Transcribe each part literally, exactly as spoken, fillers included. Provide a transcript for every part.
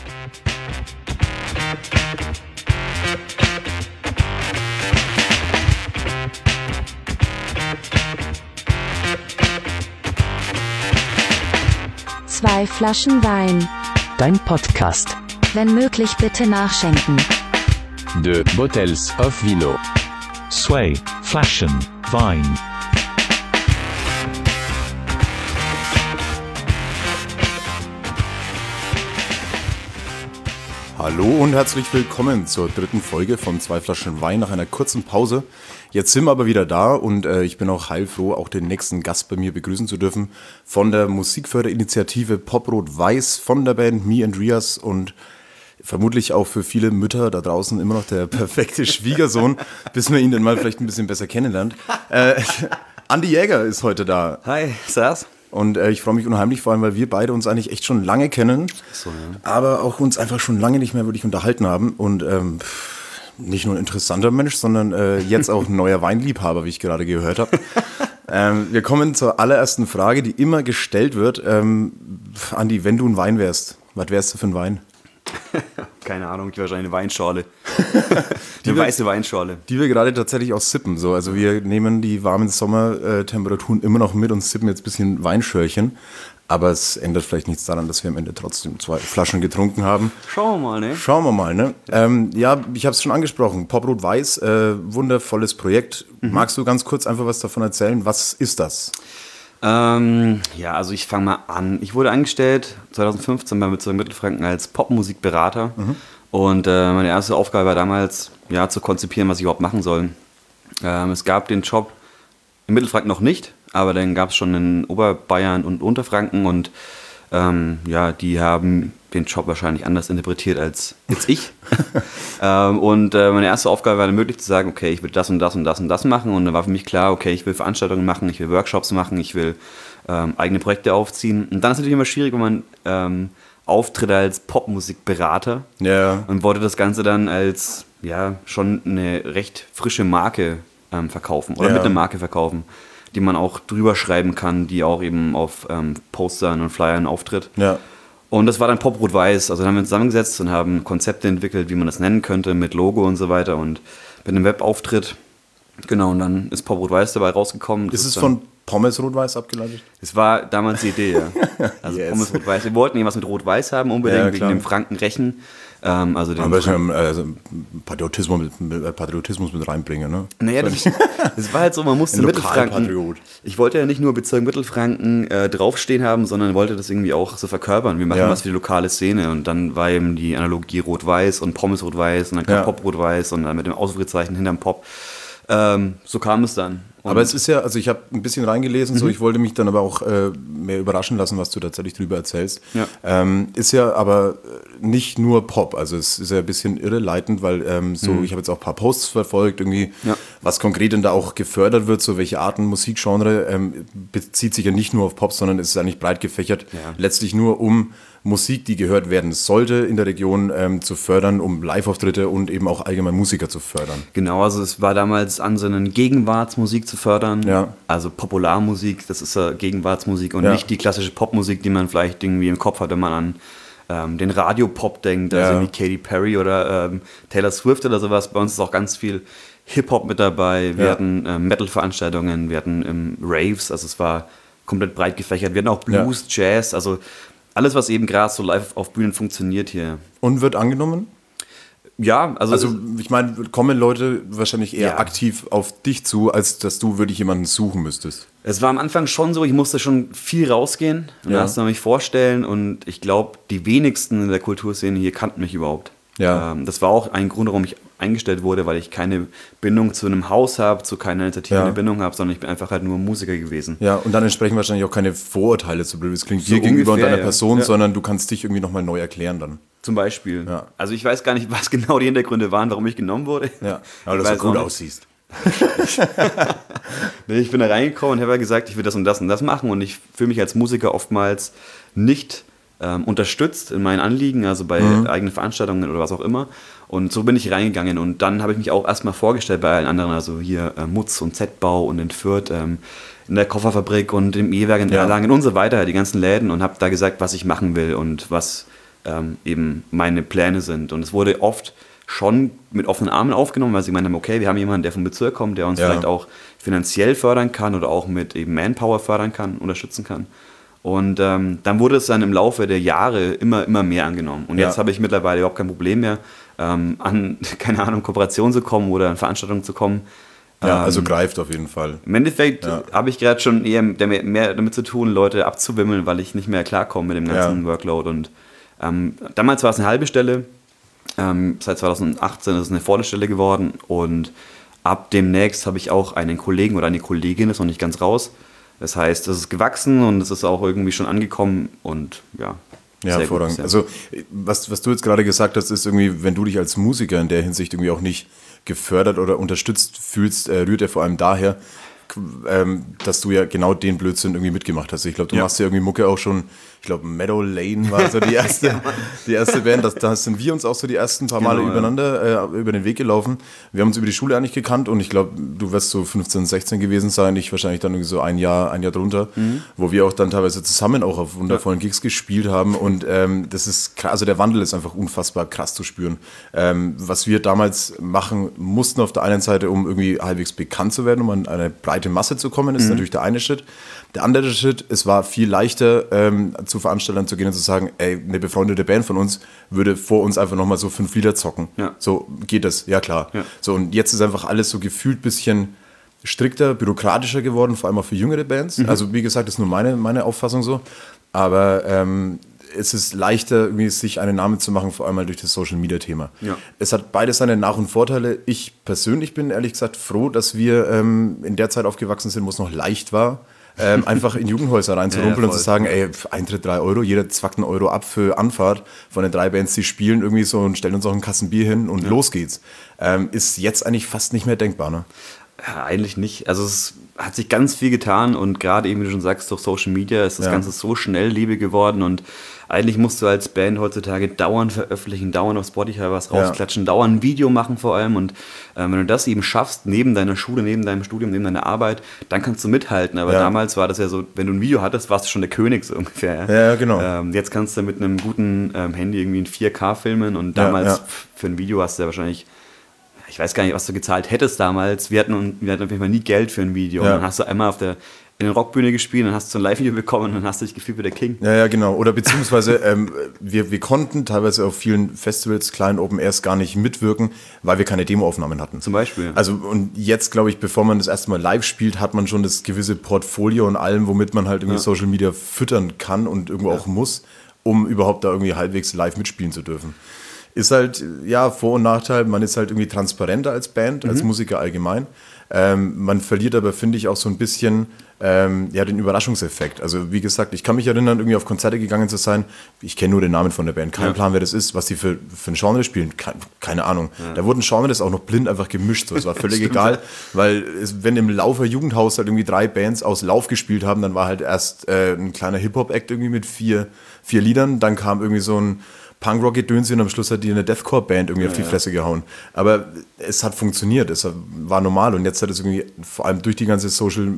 Zwei Flaschen Wein. Dein Podcast. Wenn möglich bitte nachschenken. Deux bottles of vino. Zwei Flaschen Wein. Hallo und herzlich willkommen zur dritten Folge von Zwei Flaschen Wein nach einer kurzen Pause. Jetzt sind wir aber wieder da und äh, ich bin auch heilfroh, auch den nächsten Gast bei mir begrüßen zu dürfen. Von der Musikförderinitiative Pop-Rot-Weiß, von der Band Me and Rias und vermutlich auch für viele Mütter da draußen immer noch der perfekte Schwiegersohn, bis man ihn dann mal vielleicht ein bisschen besser kennenlernt. Äh, Andi Jäger ist heute da. Hi, Servus. Und äh, ich freue mich unheimlich, vor allem, weil wir beide uns eigentlich echt schon lange kennen, so, ja. aber auch uns einfach schon lange nicht mehr wirklich unterhalten haben. Und ähm, nicht nur ein interessanter Mensch, sondern äh, jetzt auch ein neuer Weinliebhaber, wie ich gerade gehört habe. ähm, wir kommen zur allerersten Frage, die immer gestellt wird. Ähm, Andi, wenn du ein Wein wärst, was wärst du für ein Wein? Keine Ahnung, ich wahrscheinlich eine Weinschorle. Die eine wir, weiße Weinschorle. Die wir gerade tatsächlich auch sippen. So. Also wir nehmen die warmen Sommertemperaturen immer noch mit und sippen jetzt ein bisschen Weinschörchen. Aber es ändert vielleicht nichts daran, dass wir am Ende trotzdem zwei Flaschen getrunken haben. Schauen wir mal, ne? Schauen wir mal, ne? Ähm, ja, ich habe es schon angesprochen. Pop-Rot-Weiß, äh, wundervolles Projekt. Mhm. Magst du ganz kurz einfach was davon erzählen? Was ist das? Ähm, ja, also ich fange mal an. Ich wurde angestellt zwanzig fünfzehn beim Bezirk Mittelfranken als Popmusikberater. Mhm. Und äh, meine erste Aufgabe war damals, ja, zu konzipieren, was ich überhaupt machen soll. Ähm, es gab den Job in Mittelfranken noch nicht, aber dann gab es schon in Oberbayern und Unterfranken und ähm, ja, die haben den Job wahrscheinlich anders interpretiert als jetzt ich. ähm, und äh, meine erste Aufgabe war dann möglich zu sagen, okay, ich will das und das und das und das machen. Und dann war für mich klar, okay, ich will Veranstaltungen machen, ich will Workshops machen, ich will ähm, eigene Projekte aufziehen. Und dann ist es natürlich immer schwierig, wenn man ähm, auftritt als Popmusikberater ja. und wollte das Ganze dann als ja schon eine recht frische Marke ähm, verkaufen oder ja. mit einer Marke verkaufen, die man auch drüber schreiben kann, die auch eben auf ähm, Postern und Flyern auftritt. Ja. Und das war dann Pop-Rot-Weiß. Also dann haben wir uns zusammengesetzt und haben Konzepte entwickelt, wie man das nennen könnte, mit Logo und so weiter und mit einem Webauftritt. Genau, und dann ist Pop-Rot-Weiß dabei rausgekommen. Ist es von Pommes Rot-Weiß abgeleitet? Es war damals die Idee, ja. Also yes. Pommes Rot-Weiß. Wir wollten irgendwas mit Rot-Weiß haben, unbedingt, ja, wegen dem Frankenrechen. Ähm, also den Aber Franken- also Patriotismus, mit, Patriotismus mit reinbringen, ne? Naja, das, das war halt so, man musste Mittelfranken. Ich wollte ja nicht nur Bezirk Mittelfranken äh, draufstehen haben, sondern wollte das irgendwie auch so verkörpern. Wir machen ja. was für die lokale Szene. Und dann war eben die Analogie Rot-Weiß und Pommes Rot-Weiß und dann kam ja. Pop Rot-Weiß und dann mit dem Ausrufezeichen hinterm Pop. Ähm, so kam es dann. Und aber es ist ja, also ich habe ein bisschen reingelesen, mhm. so ich wollte mich dann aber auch äh, mehr überraschen lassen, was du tatsächlich drüber erzählst. Ja. Ähm, ist ja aber nicht nur Pop, also es ist ja ein bisschen irreleitend, weil ähm, so mhm. ich habe jetzt auch ein paar Posts verfolgt, irgendwie, ja. was konkret denn da auch gefördert wird, so welche Arten Musikgenre, ähm, bezieht sich ja nicht nur auf Pop, sondern es ist eigentlich breit gefächert, ja. letztlich nur um Musik, die gehört werden sollte in der Region, ähm, zu fördern, um Live-Auftritte und eben auch allgemein Musiker zu fördern. Genau, also es war damals Ansinnen, Gegenwartsmusik zu fördern. Ja. Also Popularmusik, das ist ja Gegenwartsmusik und ja. nicht die klassische Popmusik, die man vielleicht irgendwie im Kopf hat, wenn man an ähm, den Radiopop denkt, also ja. wie Katy Perry oder ähm, Taylor Swift oder sowas. Bei uns ist auch ganz viel Hip-Hop mit dabei. Wir ja. hatten ähm, Metal-Veranstaltungen, wir hatten ähm, Raves, also es war komplett breit gefächert. Wir hatten auch Blues, ja. Jazz, also alles, was eben gerade so live auf Bühnen funktioniert hier. Und wird angenommen? Ja, also... Also ich meine, kommen Leute wahrscheinlich eher ja. aktiv auf dich zu, als dass du wirklich jemanden suchen müsstest. Es war am Anfang schon so, ich musste schon viel rausgehen und ja. das mich vorstellen und ich glaube, die wenigsten in der Kulturszene hier kannten mich überhaupt. Ja. Ähm, das war auch ein Grund, warum ich eingestellt wurde, weil ich keine Bindung zu einem Haus habe, zu keiner Initiative ja. eine Bindung habe, sondern ich bin einfach halt nur Musiker gewesen. Ja, und dann entsprechen wahrscheinlich auch keine Vorurteile zu blöd. Es klingt So dir gegenüber und ungefähr, deiner ja. Person, Ja. sondern du kannst dich irgendwie nochmal neu erklären dann. Zum Beispiel. Ja. Also ich weiß gar nicht, was genau die Hintergründe waren, warum ich genommen wurde. Ja, weil du weiß so gut auch nicht. aussiehst. Nee, ich bin da reingekommen und habe gesagt, ich will das und das und das machen und ich fühle mich als Musiker oftmals nicht ähm, unterstützt in meinen Anliegen, also bei Mhm. eigenen Veranstaltungen oder was auch immer. Und so bin ich reingegangen und dann habe ich mich auch erstmal vorgestellt bei allen anderen, also hier äh, Mutz und Z-Bau und in Fürth, ähm, in der Kofferfabrik und im E-Werk in Ja. Erlangen und so weiter, die ganzen Läden und habe da gesagt, was ich machen will und was ähm, eben meine Pläne sind. Und es wurde oft schon mit offenen Armen aufgenommen, weil sie gemeint haben, okay, wir haben jemanden, der vom Bezirk kommt, der uns Ja. vielleicht auch finanziell fördern kann oder auch mit eben Manpower fördern kann, unterstützen kann. Und ähm, dann wurde es dann im Laufe der Jahre immer, immer mehr angenommen. Und jetzt Ja. habe ich mittlerweile überhaupt kein Problem mehr, ähm, an, keine Ahnung, Kooperationen zu kommen oder an Veranstaltungen zu kommen. Ja, Ähm, also greift auf jeden Fall. Im Endeffekt Ja. habe ich gerade schon eher mehr, mehr damit zu tun, Leute abzuwimmeln, weil ich nicht mehr klarkomme mit dem ganzen Ja. Workload. Und ähm, damals war es eine halbe Stelle, ähm, seit zwanzig achtzehn ist es eine volle Stelle geworden und ab demnächst habe ich auch einen Kollegen oder eine Kollegin, ist noch nicht ganz raus. Das heißt, es ist gewachsen und es ist auch irgendwie schon angekommen und ja. Ja, sehr hervorragend. gut, Also, was, was du jetzt gerade gesagt hast, ist irgendwie, wenn du dich als Musiker in der Hinsicht irgendwie auch nicht gefördert oder unterstützt fühlst, äh, rührt er vor allem daher, k- ähm, dass du ja genau den Blödsinn irgendwie mitgemacht hast. Ich glaube, du Ja. machst ja irgendwie Mucke auch schon, ich glaube, Meadow Lane war so die erste, die erste Band. Das, da sind wir uns auch so die ersten paar Male Genau, ja. übereinander äh, über den Weg gelaufen. Wir haben uns über die Schule eigentlich gekannt und ich glaube, du wirst so fünfzehn, sechzehn gewesen sein, ich wahrscheinlich dann irgendwie so ein Jahr, ein Jahr drunter, Mhm. wo wir auch dann teilweise zusammen auch auf wundervollen Gigs gespielt haben und ähm, das ist krass, also der Wandel ist einfach unfassbar krass zu spüren. Ähm, was wir damals machen mussten auf der einen Seite, um irgendwie halbwegs bekannt zu werden, um an eine breite Masse zu kommen, ist natürlich der eine Schritt. Der andere Schritt, es war viel leichter ähm, zu Veranstaltern zu gehen und zu sagen, ey, eine befreundete Band von uns würde vor uns einfach nochmal so fünf Lieder zocken. Ja. So geht das, ja klar. Ja. So, und jetzt ist einfach alles so gefühlt ein bisschen strikter, bürokratischer geworden, vor allem auch für jüngere Bands. Mhm. Also wie gesagt, das ist nur meine, meine Auffassung so. Aber ähm, es ist leichter, irgendwie sich einen Namen zu machen, vor allem mal durch das Social-Media-Thema. Ja. Es hat beides seine Nach- und Vorteile. Ich persönlich bin ehrlich gesagt froh, dass wir ähm, in der Zeit aufgewachsen sind, wo es noch leicht war, ähm, einfach in Jugendhäuser reinzurumpeln Ja, ja, und zu voll. sagen, ey, Eintritt drei Euro, jeder zwackt einen Euro ab für Anfahrt von den drei Bands, die spielen irgendwie so und stellen uns auch einen Kasten Bier hin und los geht's. Ähm, ist jetzt eigentlich fast nicht mehr denkbar, ne? Ja, eigentlich nicht. Also es hat sich ganz viel getan und gerade eben, wie du schon sagst, durch Social Media ist das Ja. Ganze so schnelllebig geworden und eigentlich musst du als Band heutzutage dauernd veröffentlichen, dauernd auf Spotify was Ja. rausklatschen, dauernd ein Video machen vor allem und äh, wenn du das eben schaffst, neben deiner Schule, neben deinem Studium, neben deiner Arbeit, dann kannst du mithalten. Aber Ja. damals war das ja so, wenn du ein Video hattest, warst du schon der König so ungefähr. Ja, ja, genau. Ähm, jetzt kannst du mit einem guten ähm, Handy irgendwie in vier K filmen und Ja, damals ja. f- für ein Video hast du ja wahrscheinlich ich weiß gar nicht, was du gezahlt hättest damals. Wir hatten, wir hatten auf jeden Fall nie Geld für ein Video. Ja. Und dann hast du einmal auf der, in der Rockbühne gespielt, dann hast du so ein Live-Video bekommen und dann hast du dich gefühlt wie der King. Ja, ja, genau. Oder beziehungsweise ähm, wir, wir konnten teilweise auf vielen Festivals, kleinen Open Airs gar nicht mitwirken, weil wir keine Demoaufnahmen hatten. Zum Beispiel. Also und jetzt, glaube ich, bevor man das erste Mal live spielt, hat man schon das gewisse Portfolio und allem, womit man halt irgendwie Ja. Social Media füttern kann und irgendwo auch muss, um überhaupt da irgendwie halbwegs live mitspielen zu dürfen. Ist halt, ja, Vor- und Nachteil, man ist halt irgendwie transparenter als Band, als Musiker allgemein. Ähm, man verliert aber, finde ich, auch so ein bisschen ähm, ja, den Überraschungseffekt. Also wie gesagt, ich kann mich erinnern, irgendwie auf Konzerte gegangen zu sein. Ich kenne nur den Namen von der Band, kein Ja. Plan, wer das ist, was die für, für ein Genre spielen, keine, keine Ahnung. Da wurden Genres auch noch blind einfach gemischt, so. Es war völlig egal, weil es, wenn im Laufer Jugendhaus halt irgendwie drei Bands aus Lauf gespielt haben, dann war halt erst äh, ein kleiner Hip-Hop-Act irgendwie mit vier, vier Liedern, dann kam irgendwie so ein Punkrock-Gedöns und am Schluss hat die eine Deathcore-Band irgendwie auf die Fresse gehauen. Aber es hat funktioniert, es war normal und jetzt hat es irgendwie, vor allem durch die ganze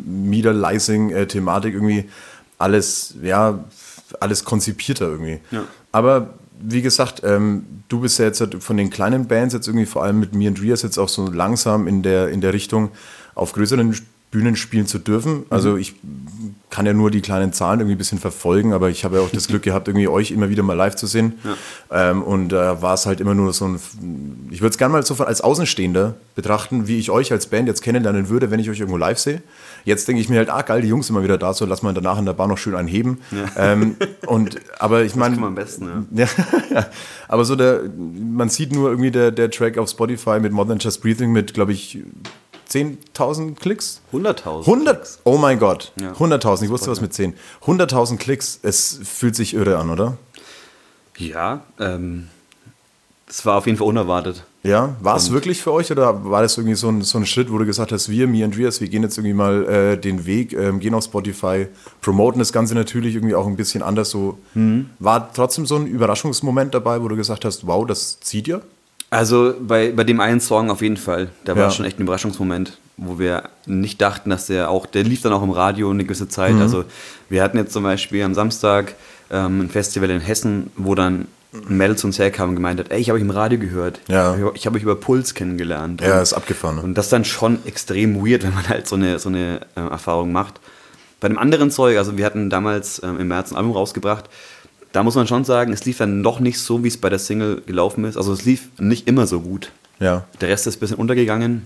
Social-Media-Licing-Thematik irgendwie alles, ja, alles konzipierter irgendwie. Ja. Aber wie gesagt, ähm, du bist ja jetzt halt von den kleinen Bands jetzt irgendwie vor allem mit Me and Rias jetzt auch so langsam in der, in der Richtung auf größeren Bühnen spielen zu dürfen. Also ich kann ja nur die kleinen Zahlen irgendwie ein bisschen verfolgen, aber ich habe ja auch das Glück gehabt, irgendwie euch immer wieder mal live zu sehen. Ja. Ähm, und da äh, war es halt immer nur so ein, ich würde es gerne mal so als Außenstehender betrachten, wie ich euch als Band jetzt kennenlernen würde, wenn ich euch irgendwo live sehe. Jetzt denke ich mir halt, ah geil, die Jungs sind immer wieder da, so lass mal danach in der Bar noch schön einen heben. Ja. Ähm, und, aber ich meine, kann man am besten, ja. ja, aber so der, man sieht nur irgendwie der, der Track auf Spotify mit More Than Just Breathing mit, glaube ich, zehntausend Klicks? hunderttausend. hundert? Oh mein Gott, Ja. hunderttausend, ich wusste was mit zehn. hunderttausend Klicks, es fühlt sich irre an, oder? Ja, ähm, das war auf jeden Fall unerwartet. Ja, war es wirklich für euch oder war das irgendwie so ein, so ein Schritt, wo du gesagt hast, wir, Me and Rias, wir gehen jetzt irgendwie mal äh, den Weg, ähm, gehen auf Spotify, promoten das Ganze natürlich irgendwie auch ein bisschen anders so. Mhm. War trotzdem so ein Überraschungsmoment dabei, wo du gesagt hast, wow, das zieht ihr? Also bei, bei dem einen Song auf jeden Fall. Da war Ja. schon echt ein Überraschungsmoment, wo wir nicht dachten, dass der auch, der lief dann auch im Radio eine gewisse Zeit. Mhm. Also wir hatten jetzt zum Beispiel am Samstag ähm, ein Festival in Hessen, wo dann ein Mädel zu uns herkam und gemeint hat, ey, ich habe euch im Radio gehört. Ja. Ich habe euch über Puls kennengelernt. Ja, und, ist abgefahren. Ne? Und das ist dann schon extrem weird, wenn man halt so eine, so eine äh, Erfahrung macht. Bei dem anderen Zeug, also wir hatten damals ähm, im März ein Album rausgebracht, da muss man schon sagen, es lief dann noch nicht so, wie es bei der Single gelaufen ist. Also es lief nicht immer so gut. Ja. Der Rest ist ein bisschen untergegangen.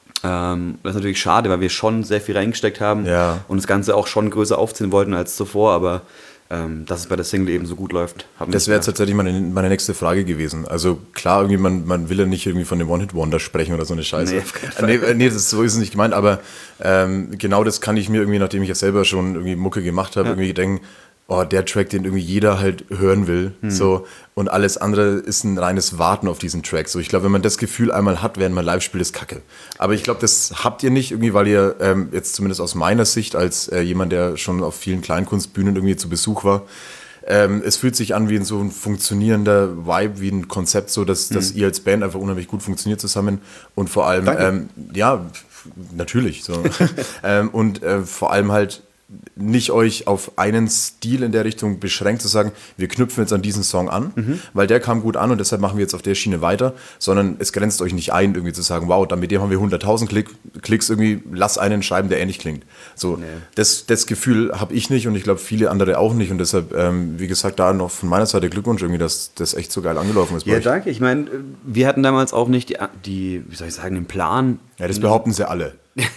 Ähm, das ist natürlich schade, weil wir schon sehr viel reingesteckt haben Ja. und das Ganze auch schon größer aufziehen wollten als zuvor, aber ähm, dass es bei der Single eben so gut läuft. Haben Das wir wäre nicht tatsächlich meine, meine nächste Frage gewesen. Also klar, irgendwie man, man will ja nicht irgendwie von dem One-Hit-Wonder sprechen oder so eine Scheiße. Nee, auf keinen Fall. nee, äh, nee, das, so ist es nicht gemeint, aber ähm, genau das kann ich mir irgendwie, nachdem ich ja selber schon irgendwie Mucke gemacht habe, Ja. irgendwie denken, oh, der Track, den irgendwie jeder halt hören will. Hm. So, und alles andere ist ein reines Warten auf diesen Track. So, ich glaube, wenn man das Gefühl einmal hat, während man live spielt, ist Kacke. Aber ich glaube, das habt ihr nicht irgendwie, weil ihr ähm, jetzt zumindest aus meiner Sicht als äh, jemand, der schon auf vielen Kleinkunstbühnen irgendwie zu Besuch war, Ähm, es fühlt sich an wie ein so ein funktionierender Vibe, wie ein Konzept, so dass, mhm. dass ihr als Band einfach unheimlich gut funktioniert zusammen und vor allem, ähm, ja, natürlich, so. ähm, und äh, vor allem halt nicht euch auf einen Stil in der Richtung beschränkt zu sagen, wir knüpfen jetzt an diesen Song an, mhm. weil der kam gut an und deshalb machen wir jetzt auf der Schiene weiter, sondern es grenzt euch nicht ein, irgendwie zu sagen, wow, dann mit dem haben wir hunderttausend Klick, Klicks irgendwie, lass einen schreiben, der ähnlich klingt. So, nee. das, das Gefühl habe ich nicht und ich glaube viele andere auch nicht und deshalb, ähm, wie gesagt, da noch von meiner Seite Glückwunsch irgendwie, dass das echt so geil angelaufen ist. Ja, danke. Ich meine, wir hatten damals auch nicht die, die, wie soll ich sagen, den Plan. Ja, das behaupten sie alle.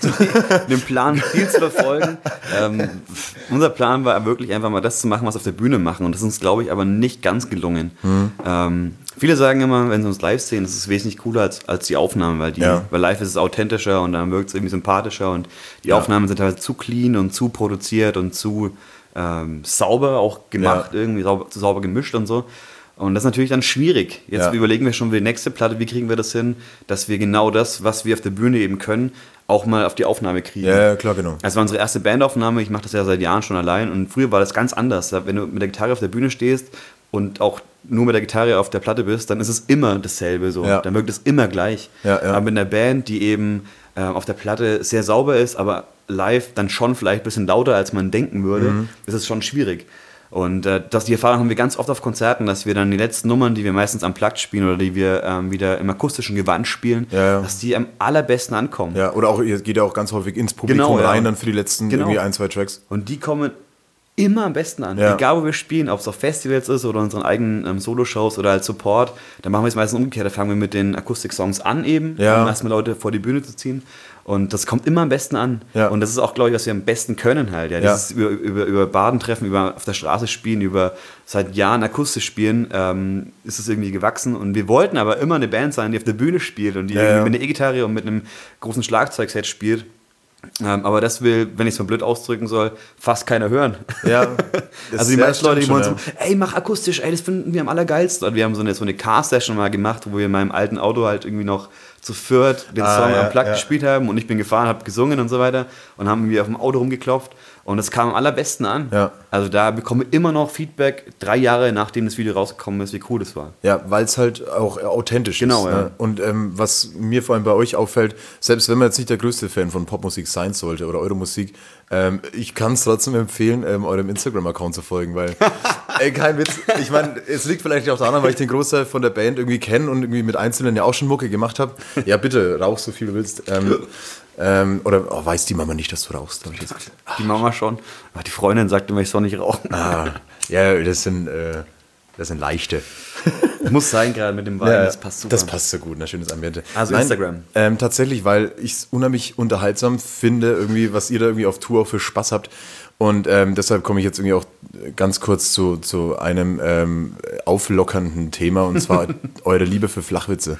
den Plan viel zu verfolgen. ähm, unser Plan war wirklich einfach mal das zu machen, was wir auf der Bühne machen. Und das ist uns, glaube ich, aber nicht ganz gelungen. Mhm. Ähm, viele sagen immer, wenn sie uns live sehen, das ist wesentlich cooler als, als die Aufnahmen, weil, die, ja. weil live ist es authentischer und dann wirkt es irgendwie sympathischer. Und die ja. Aufnahmen sind teilweise zu clean und zu produziert und zu ähm, sauber auch gemacht, ja. irgendwie sauber, zu sauber gemischt und so. Und das ist natürlich dann schwierig. Jetzt ja. überlegen wir schon für die nächste Platte, wie kriegen wir das hin, dass wir genau das, was wir auf der Bühne eben können, auch mal auf die Aufnahme kriegen. Ja, ja, klar, genau. Das war unsere erste Bandaufnahme, ich mache das ja seit Jahren schon allein und früher war das ganz anders. Wenn du mit der Gitarre auf der Bühne stehst und auch nur mit der Gitarre auf der Platte bist, dann ist es immer dasselbe so. Ja. Dann wirkt es immer gleich. Ja, ja. Aber in der Band, die eben äh, auf der Platte sehr sauber ist, aber live dann schon vielleicht ein bisschen lauter, als man denken würde, mhm. ist es schon schwierig. Und äh, das, die Erfahrung haben wir ganz oft auf Konzerten, dass wir dann die letzten Nummern, die wir meistens am Plug spielen oder die wir ähm, wieder im akustischen Gewand spielen, ja, ja. dass die am allerbesten ankommen. Ja, oder auch, ihr geht ja auch ganz häufig ins Publikum genau, rein, ja. dann für die letzten genau. irgendwie ein, zwei Tracks. Und die kommen immer am besten an. Ja. Egal, wo wir spielen, ob es auf Festivals ist oder unseren eigenen ähm, Solo-Shows oder als Support, dann machen wir es meistens umgekehrt. Da fangen wir mit den Akustik-Songs an eben, ja. um erstmal Leute vor die Bühne zu ziehen. Und das kommt immer am besten an. Ja. Und das ist auch, glaube ich, was wir am besten können halt. Ja. Ja. Dieses über, über, über Badentreffen, über auf der Straße spielen, über seit Jahren akustisch spielen, ähm, ist es irgendwie gewachsen. Und wir wollten aber immer eine Band sein, die auf der Bühne spielt und die ja, ja. mit einer E-Gitarre und mit einem großen Schlagzeugset spielt. Ähm, aber das will, wenn ich es mal blöd ausdrücken soll, fast keiner hören. Ja, also die meisten Leute, die wollen so, ey, mach akustisch, ey, das finden wir am allergeilsten. Und wir haben so eine, so eine Car-Session mal gemacht, wo wir in meinem alten Auto halt irgendwie noch zu viert den ah, Song ja, am Plug ja. gespielt haben und ich bin gefahren, habe gesungen und so weiter und haben irgendwie auf dem Auto rumgeklopft und das kam am allerbesten an. Ja. Also da bekomme ich immer noch Feedback, drei Jahre nachdem das Video rausgekommen ist, wie cool das war. Ja, weil es halt auch authentisch genau, ist. Ja. Ne? Und ähm, was mir vor allem bei euch auffällt, selbst wenn man jetzt nicht der größte Fan von Popmusik sein sollte oder eure Musik, ähm, ich kann es trotzdem empfehlen, ähm, eurem Instagram-Account zu folgen, weil, ey, kein Witz, ich meine, es liegt vielleicht auch daran, weil ich den Großteil von der Band irgendwie kenne und irgendwie mit Einzelnen ja auch schon Mucke gemacht habe. Ja, bitte, rauch so viel du willst. Ähm, ähm, oder oh, weiß die Mama nicht, dass du rauchst? Hab ich jetzt die Mama schon. Die Freundin sagt immer, ich soll nicht rauchen. Ah, ja, das sind, äh, das sind leichte. Muss sein, gerade mit dem Wein, Ja, das passt super. Das passt so gut, ein schönes Ambiente. Also Nein, Instagram. Ähm, tatsächlich, weil ich es unheimlich unterhaltsam finde, irgendwie, was ihr da irgendwie auf Tour auch für Spaß habt. Und ähm, deshalb komme ich jetzt irgendwie auch ganz kurz zu, zu einem ähm, auflockernden Thema, und zwar eure Liebe für Flachwitze.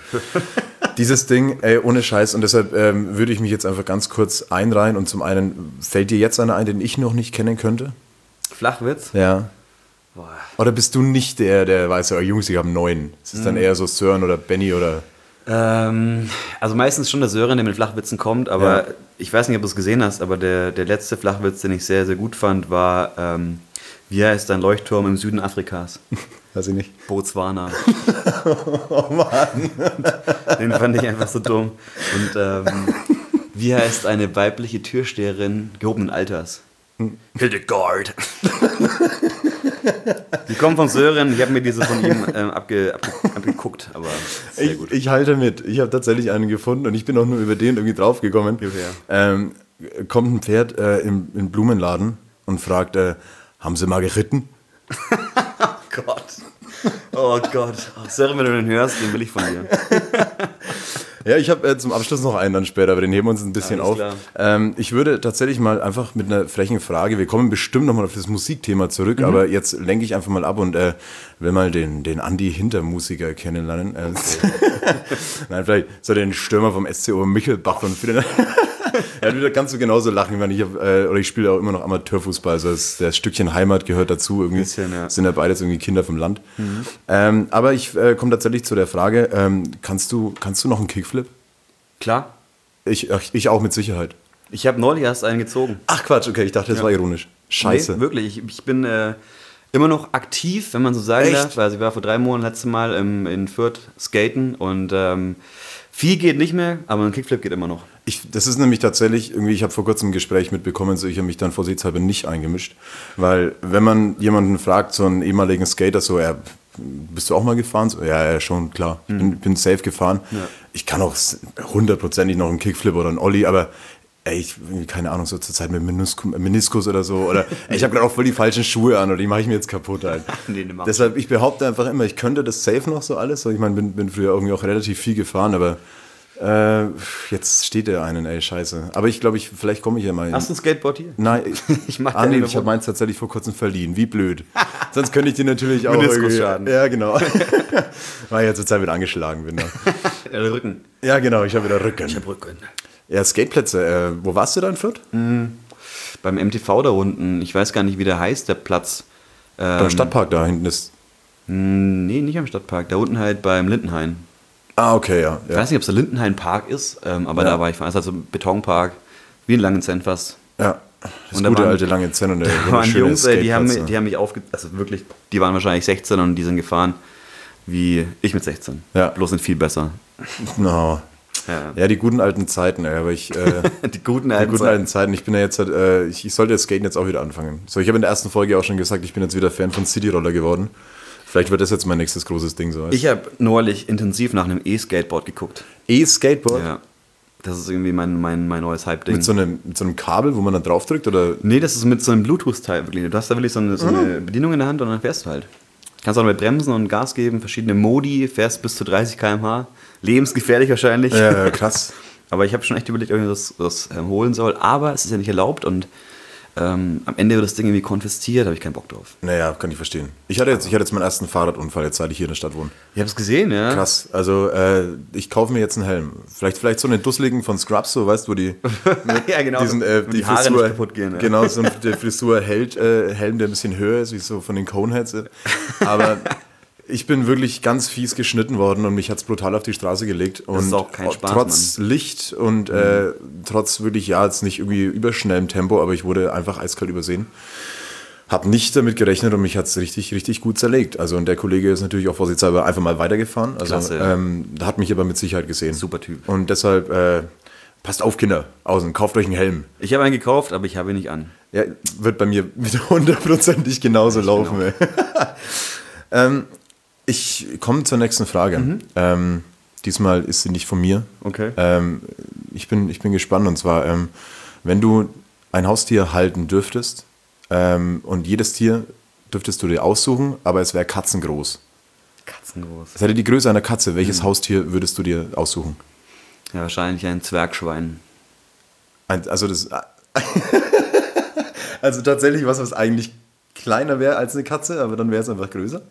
Dieses Ding, ey, ohne Scheiß. Und deshalb ähm, würde ich mich jetzt einfach ganz kurz einreihen. Und zum einen, fällt dir jetzt einer ein, den ich noch nicht kennen könnte? Flachwitz? Ja. Boah. Oder bist du nicht der, der weiß, ja, Jungs, ich habe neun. Es ist dann eher so Sören oder Benny oder... Ähm, also meistens schon der Sören, der mit Flachwitzen kommt, aber Ja. ich weiß nicht, ob du es gesehen hast, aber der, der letzte Flachwitz, den ich sehr, sehr gut fand, war, ähm, wie heißt ein Leuchtturm im Süden Afrikas? Weiß ich nicht. Botswana. Oh Mann. Den fand ich einfach so dumm. Und ähm, wie heißt eine weibliche Türsteherin gehobenen Alters? Hildegard. Die kommen von Sören, ich habe mir diese von ihm ähm, abge, abge, abgeguckt, aber sehr Ich, gut. ich halte mit. Ich habe tatsächlich einen gefunden und ich bin auch nur über den irgendwie draufgekommen. Gib her. Ähm, kommt ein Pferd äh, im, im Blumenladen und fragt, äh, haben Sie mal geritten? Oh Gott. Oh Gott. Oh, Sören, wenn du den hörst, den will ich von dir. Ja, ich habe äh, zum Abschluss noch einen dann später, aber den heben wir uns ein bisschen Alles auf. klar. Ähm, ich würde tatsächlich mal einfach mit einer frechen Frage, wir kommen bestimmt nochmal auf das Musikthema zurück, mhm. aber jetzt lenke ich einfach mal ab und äh, will mal den, den Andi Hintermusiker kennenlernen. Äh, Nein, vielleicht so den Stürmer vom S C O Michelbach von Frieden. Ja, du kannst du genauso lachen. Ich meine, ich, hab, äh, oder ich spiele auch immer noch Amateurfußball. Also das, das Stückchen Heimat gehört dazu. Irgendwie Bisschen, ja. sind ja beides irgendwie Kinder vom Land. Mhm. Ähm, aber ich äh, komme tatsächlich zu der Frage, ähm, kannst, du, kannst du noch einen Kickflip? Klar. Ich, ich auch mit Sicherheit. Ich habe neulich erst einen gezogen. Ach Quatsch, okay, ich dachte, das Ja. war ironisch. Scheiße. Nee, wirklich. Ich, ich bin äh, immer noch aktiv, wenn man so sagen Echt? darf. Also ich war vor drei Monaten letztes Mal im, in Fürth skaten und ähm, viel geht nicht mehr, aber ein Kickflip geht immer noch. Ich, das ist nämlich tatsächlich, irgendwie, ich habe vor kurzem ein Gespräch mitbekommen, so ich habe mich dann vorsichtshalber nicht eingemischt, weil wenn man jemanden fragt, so einen ehemaligen Skater, so, ja, bist du auch mal gefahren? So, ja, ja, schon, klar, ich bin, bin safe gefahren. Ja. Ich kann auch hundertprozentig noch einen Kickflip oder einen Ollie, aber ey, ich, keine Ahnung, so zur Zeit mit Meniskus, Meniskus oder so, oder ey, ich habe gerade auch voll die falschen Schuhe an oder die mache ich mir jetzt kaputt halt. Nee, ne, mach Deshalb, ich behaupte einfach immer, ich könnte das safe noch so alles, so, ich meine, bin, bin früher irgendwie auch relativ viel gefahren, aber Äh, jetzt steht der einen, ey, scheiße. Aber ich glaube, ich, vielleicht komme ich ja mal hin. Hast du ein Skateboard hier? Nein, Ich mach Andi, den ich habe meins tatsächlich vor kurzem verliehen. Wie blöd. Sonst könnte ich dir natürlich auch Meniskusschaden. Ja, genau. Weil ich ja zur Zeit wieder angeschlagen bin. Da. Der Rücken. Ja, genau, ich habe wieder Rücken. Ich hab Rücken. Ja, Skateplätze. Äh, wo warst du da in Fürth? Beim M T V da unten, ich weiß gar nicht, wie der heißt, der Platz. Ähm, Beim Stadtpark da hinten ist. Nee, nicht am Stadtpark. Da unten halt beim Lindenhain. Ah, okay, ja. Ich Ja, weiß nicht, ob es der Lindenhain-Park ist, ähm, aber Ja. da war ich. Es ist also ein Betonpark, wie in Langenzenn fast. ja. Das Und da gute waren- alte lange Zenn und der Da waren die wunderschöne Jungs, ey, die haben, Skateplatz, mich- die haben mich aufge... Also wirklich, die waren wahrscheinlich sechzehn und die sind gefahren wie ich mit sechzehn. Ja. Bloß nicht viel besser. No. Ja. Ja, die guten alten Zeiten, ey, aber ich. Äh, Die guten Die alten guten Zeiten. alten Zeiten. Ich bin ja jetzt, halt, äh, ich, ich sollte das Skaten jetzt auch wieder anfangen. So, ich habe in der ersten Folge auch schon gesagt, ich bin jetzt wieder Fan von Cityroller geworden. Vielleicht wird das jetzt mein nächstes großes Ding so. Ich habe neulich intensiv nach einem E-Skateboard geguckt. E-Skateboard Ja. Das ist irgendwie mein, mein, mein neues Hype-Ding. mit, so einem, mit so einem Kabel, wo man dann drauf drückt oder. Nee, das ist mit so einem Bluetooth-Teil wirklich. Du hast da wirklich so eine, so eine Bedienung in der Hand und dann fährst du halt. Kannst auch mit Bremsen und Gas geben, verschiedene Modi, fährst bis zu dreißig Kilometer pro Stunde. Lebensgefährlich wahrscheinlich. Ja, äh, krass. Aber ich habe schon echt überlegt, ob ich das, das ähm, holen soll. Aber es ist ja nicht erlaubt und ähm, am Ende wird das Ding irgendwie konfisziert, da habe ich keinen Bock drauf. Naja, kann ich verstehen. Ich hatte jetzt, ich hatte jetzt meinen ersten Fahrradunfall, jetzt seit ich hier in der Stadt wohne. Ich habe es gesehen, ja. Krass. Also, äh, ich kaufe mir jetzt einen Helm. Vielleicht, vielleicht so einen dusseligen von Scrubs, so weißt du, wo die. ja, genau. Diesen, äh, Und die Haare nicht kaputt gehen. Ja. Genau, so ein der Frisur-Helm, äh, Helm, der ein bisschen höher ist, wie so von den Coneheads. Aber ich bin wirklich ganz fies geschnitten worden und mich hat es brutal auf die Straße gelegt. Und ist auch kein Spaß, trotz Licht und äh, trotz wirklich, ja, jetzt nicht irgendwie überschnellem Tempo, aber ich wurde einfach eiskalt übersehen. Hab nicht damit gerechnet und mich hat es richtig, richtig gut zerlegt. Also und der Kollege ist natürlich auch vorsichtshalber einfach mal weitergefahren. Also Klasse, ja. ähm, hat mich aber mit Sicherheit gesehen. Super Typ. Und deshalb, äh, passt auf, Kinder, außen, kauft euch einen Helm. Ich habe einen gekauft, aber ich habe ihn nicht an. Ja, wird bei mir wieder hundertprozentig genauso laufen. genau. Ey. ähm, ich komme zur nächsten Frage. Mhm. Ähm, diesmal ist sie nicht von mir. Okay. Ähm, ich, bin, ich bin gespannt und zwar, ähm, wenn du ein Haustier halten dürftest ähm, und jedes Tier dürftest du dir aussuchen, aber es wäre katzengroß. Katzengroß. Es hätte die Größe einer Katze. Welches Mhm. Haustier würdest du dir aussuchen? Ja, wahrscheinlich ein Zwergschwein. Ein, also das... also tatsächlich was, was eigentlich kleiner wäre als eine Katze, aber dann wäre es einfach größer.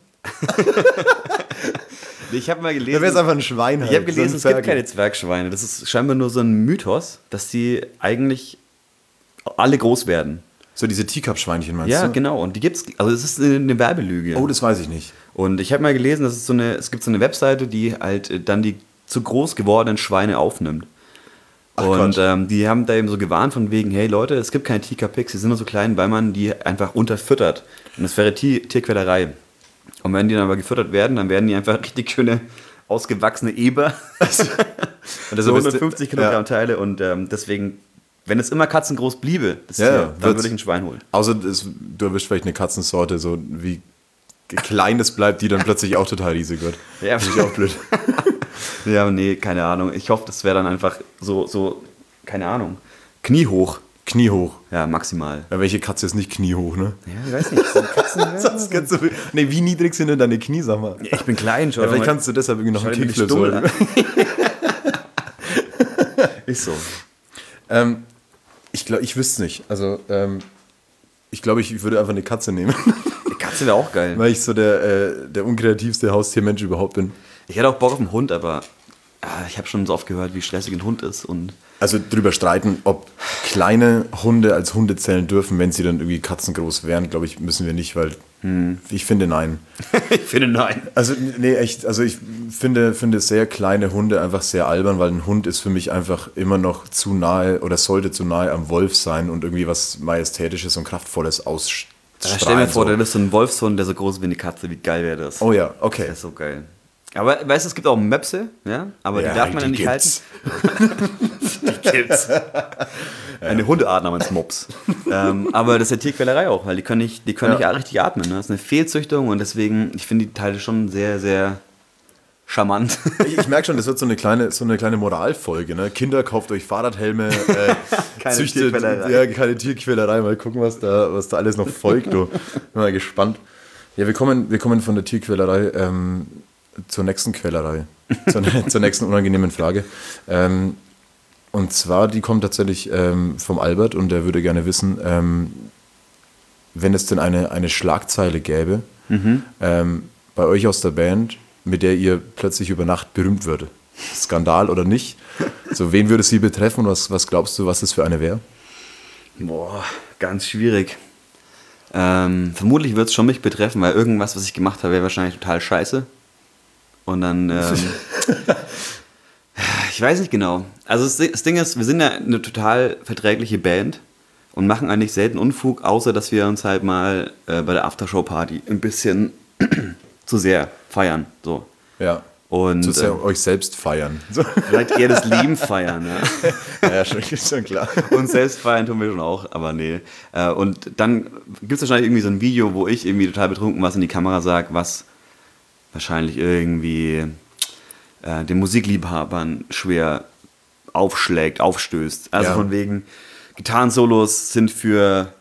Ich habe mal Dann gelesen... wäre es einfach ein Schwein halt. Ich habe gelesen, so ein es gibt Ferkel. keine Zwergschweine. Das ist scheinbar nur so ein Mythos, dass die eigentlich alle groß werden. So diese Teacup-Schweinchen meinst Ja, du? genau. Und die gibt's, also es ist eine Werbelüge. Oh, das weiß ich nicht. Und ich habe mal gelesen, dass es so eine, es gibt so eine Webseite, die halt äh, dann die zu groß gewordenen Schweine aufnimmt. Ach, und Quatsch. ähm, die haben da eben so gewarnt von wegen, hey Leute, es gibt keine Teacup-Pigs, die sind nur so klein, weil man die einfach unterfüttert. Und das wäre Tier Tierquälerei. Und wenn die dann aber gefüttert werden, dann werden die einfach richtig schöne, ausgewachsene Eber. Und das sind So bist du- hundertfünfzig Kilogramm ja. Teile und ähm, deswegen Wenn es immer katzengroß bliebe, das Ja, Tier, ja, dann wird's- würde ich ein Schwein holen. Außer es, du erwischst vielleicht eine Katzensorte, so wie klein es bleibt, die dann plötzlich auch total riesig wird. Ja, Finde ich auch blöd. Ja, nee, keine Ahnung. Ich hoffe, das wäre dann einfach so, so, keine Ahnung, kniehoch. Kniehoch. Ja, maximal. Ja, welche Katze ist nicht kniehoch, ne? Ja, ich weiß nicht. So Katzen, Das kannst du, nee, wie niedrig sind denn deine Knie, sag mal? ich bin klein, schon. Ja, vielleicht kannst du deshalb irgendwie noch einen Kickflip so. Ist so. Ähm, ich glaube, ich wüsste es nicht. Also, ähm, ich glaube, ich würde einfach eine Katze nehmen, Die Katze wäre auch geil. weil ich so der, äh, der unkreativste Haustiermensch überhaupt bin. Ich hätte auch Bock auf einen Hund, aber ah, ich habe schon so oft gehört, wie stressig ein Hund ist. Und Also drüber streiten, ob kleine Hunde als Hunde zählen dürfen, wenn sie dann irgendwie katzengroß wären, glaube ich, müssen wir nicht, weil ich finde nein. ich finde nein. Also nee, echt, also ich finde, finde sehr kleine Hunde einfach sehr albern, weil ein Hund ist für mich einfach immer noch zu nahe oder sollte zu nahe am Wolf sein und irgendwie was Majestätisches und Kraftvolles ausstrahlen. Stell mir vor, so. du bist so ein Wolfshund, der so groß ist wie eine Katze. Wie geil wäre das? Oh ja, okay. Das ist so geil. Aber weißt du, es gibt auch Möpse, ja? Aber Ja, die darf man ja die nicht gibt's. halten. Die gibt's. Eine Hundeart namens Mops. ähm, aber das ist ja Tierquälerei auch, weil die können nicht, die können Ja. nicht richtig atmen. Ne? Das ist eine Fehlzüchtung und deswegen, ich finde die Teile schon sehr, sehr charmant. Ich, ich merke schon, das wird so eine kleine, so eine kleine Moralfolge. Ne? Kinder, kauft euch Fahrradhelme, äh, Keine züchtet, Tierquälerei. ja, keine Tierquälerei. Mal gucken, was da, was da alles noch folgt. Du. Bin mal gespannt. Ja, wir kommen, wir kommen von der Tierquälerei ähm, zur nächsten Quälerei, zur, zur nächsten unangenehmen Frage. Ähm, und zwar, die kommt tatsächlich ähm, vom Albert und der würde gerne wissen, ähm, wenn es denn eine, eine Schlagzeile gäbe, ähm, bei euch aus der Band, mit der ihr plötzlich über Nacht berühmt würde. Skandal oder nicht? So, wen würde sie betreffen und was, was glaubst du, was das für eine wäre? Boah, ganz schwierig. Ähm, vermutlich wird es schon mich betreffen, weil irgendwas, was ich gemacht habe, wäre wahrscheinlich total scheiße. Und dann, ähm, ich weiß nicht genau. Also das, das Ding ist, wir sind ja eine total verträgliche Band und machen eigentlich selten Unfug, außer dass wir uns halt mal äh, bei der Aftershow-Party ein bisschen zu sehr feiern. So. Ja. Und Zu sehr ähm, euch selbst feiern. So. vielleicht eher das Leben feiern. Ja. Ja, schon, schon klar. Und selbst feiern tun wir schon auch, aber nee. Äh, Und dann gibt es wahrscheinlich irgendwie so ein Video, wo ich irgendwie total betrunken was in die Kamera sage, was wahrscheinlich irgendwie äh, den Musikliebhabern schwer aufschlägt, aufstößt. Also Ja. von wegen, Gitarrensolos sind für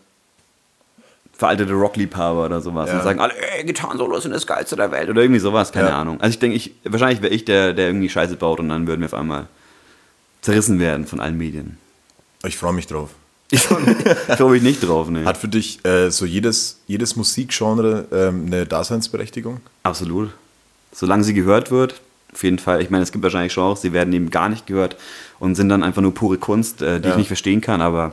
veraltete Rockliebhaber oder sowas. Ja. Und sagen alle, ey, Gitarrensolos sind das Geilste der Welt oder irgendwie sowas, keine Ja. Ahnung. Also ich denke, ich, wahrscheinlich wäre ich der, der irgendwie Scheiße baut und dann würden wir auf einmal zerrissen werden von allen Medien. Ich freue mich drauf. Ich freue mich nicht drauf, ne. Hat für dich äh, so jedes, jedes Musikgenre ähm, eine Daseinsberechtigung? Absolut. Solange sie gehört wird, auf jeden Fall. Ich meine, es gibt wahrscheinlich Genres, die werden eben gar nicht gehört und sind dann einfach nur pure Kunst, äh, die Ja. ich nicht verstehen kann, aber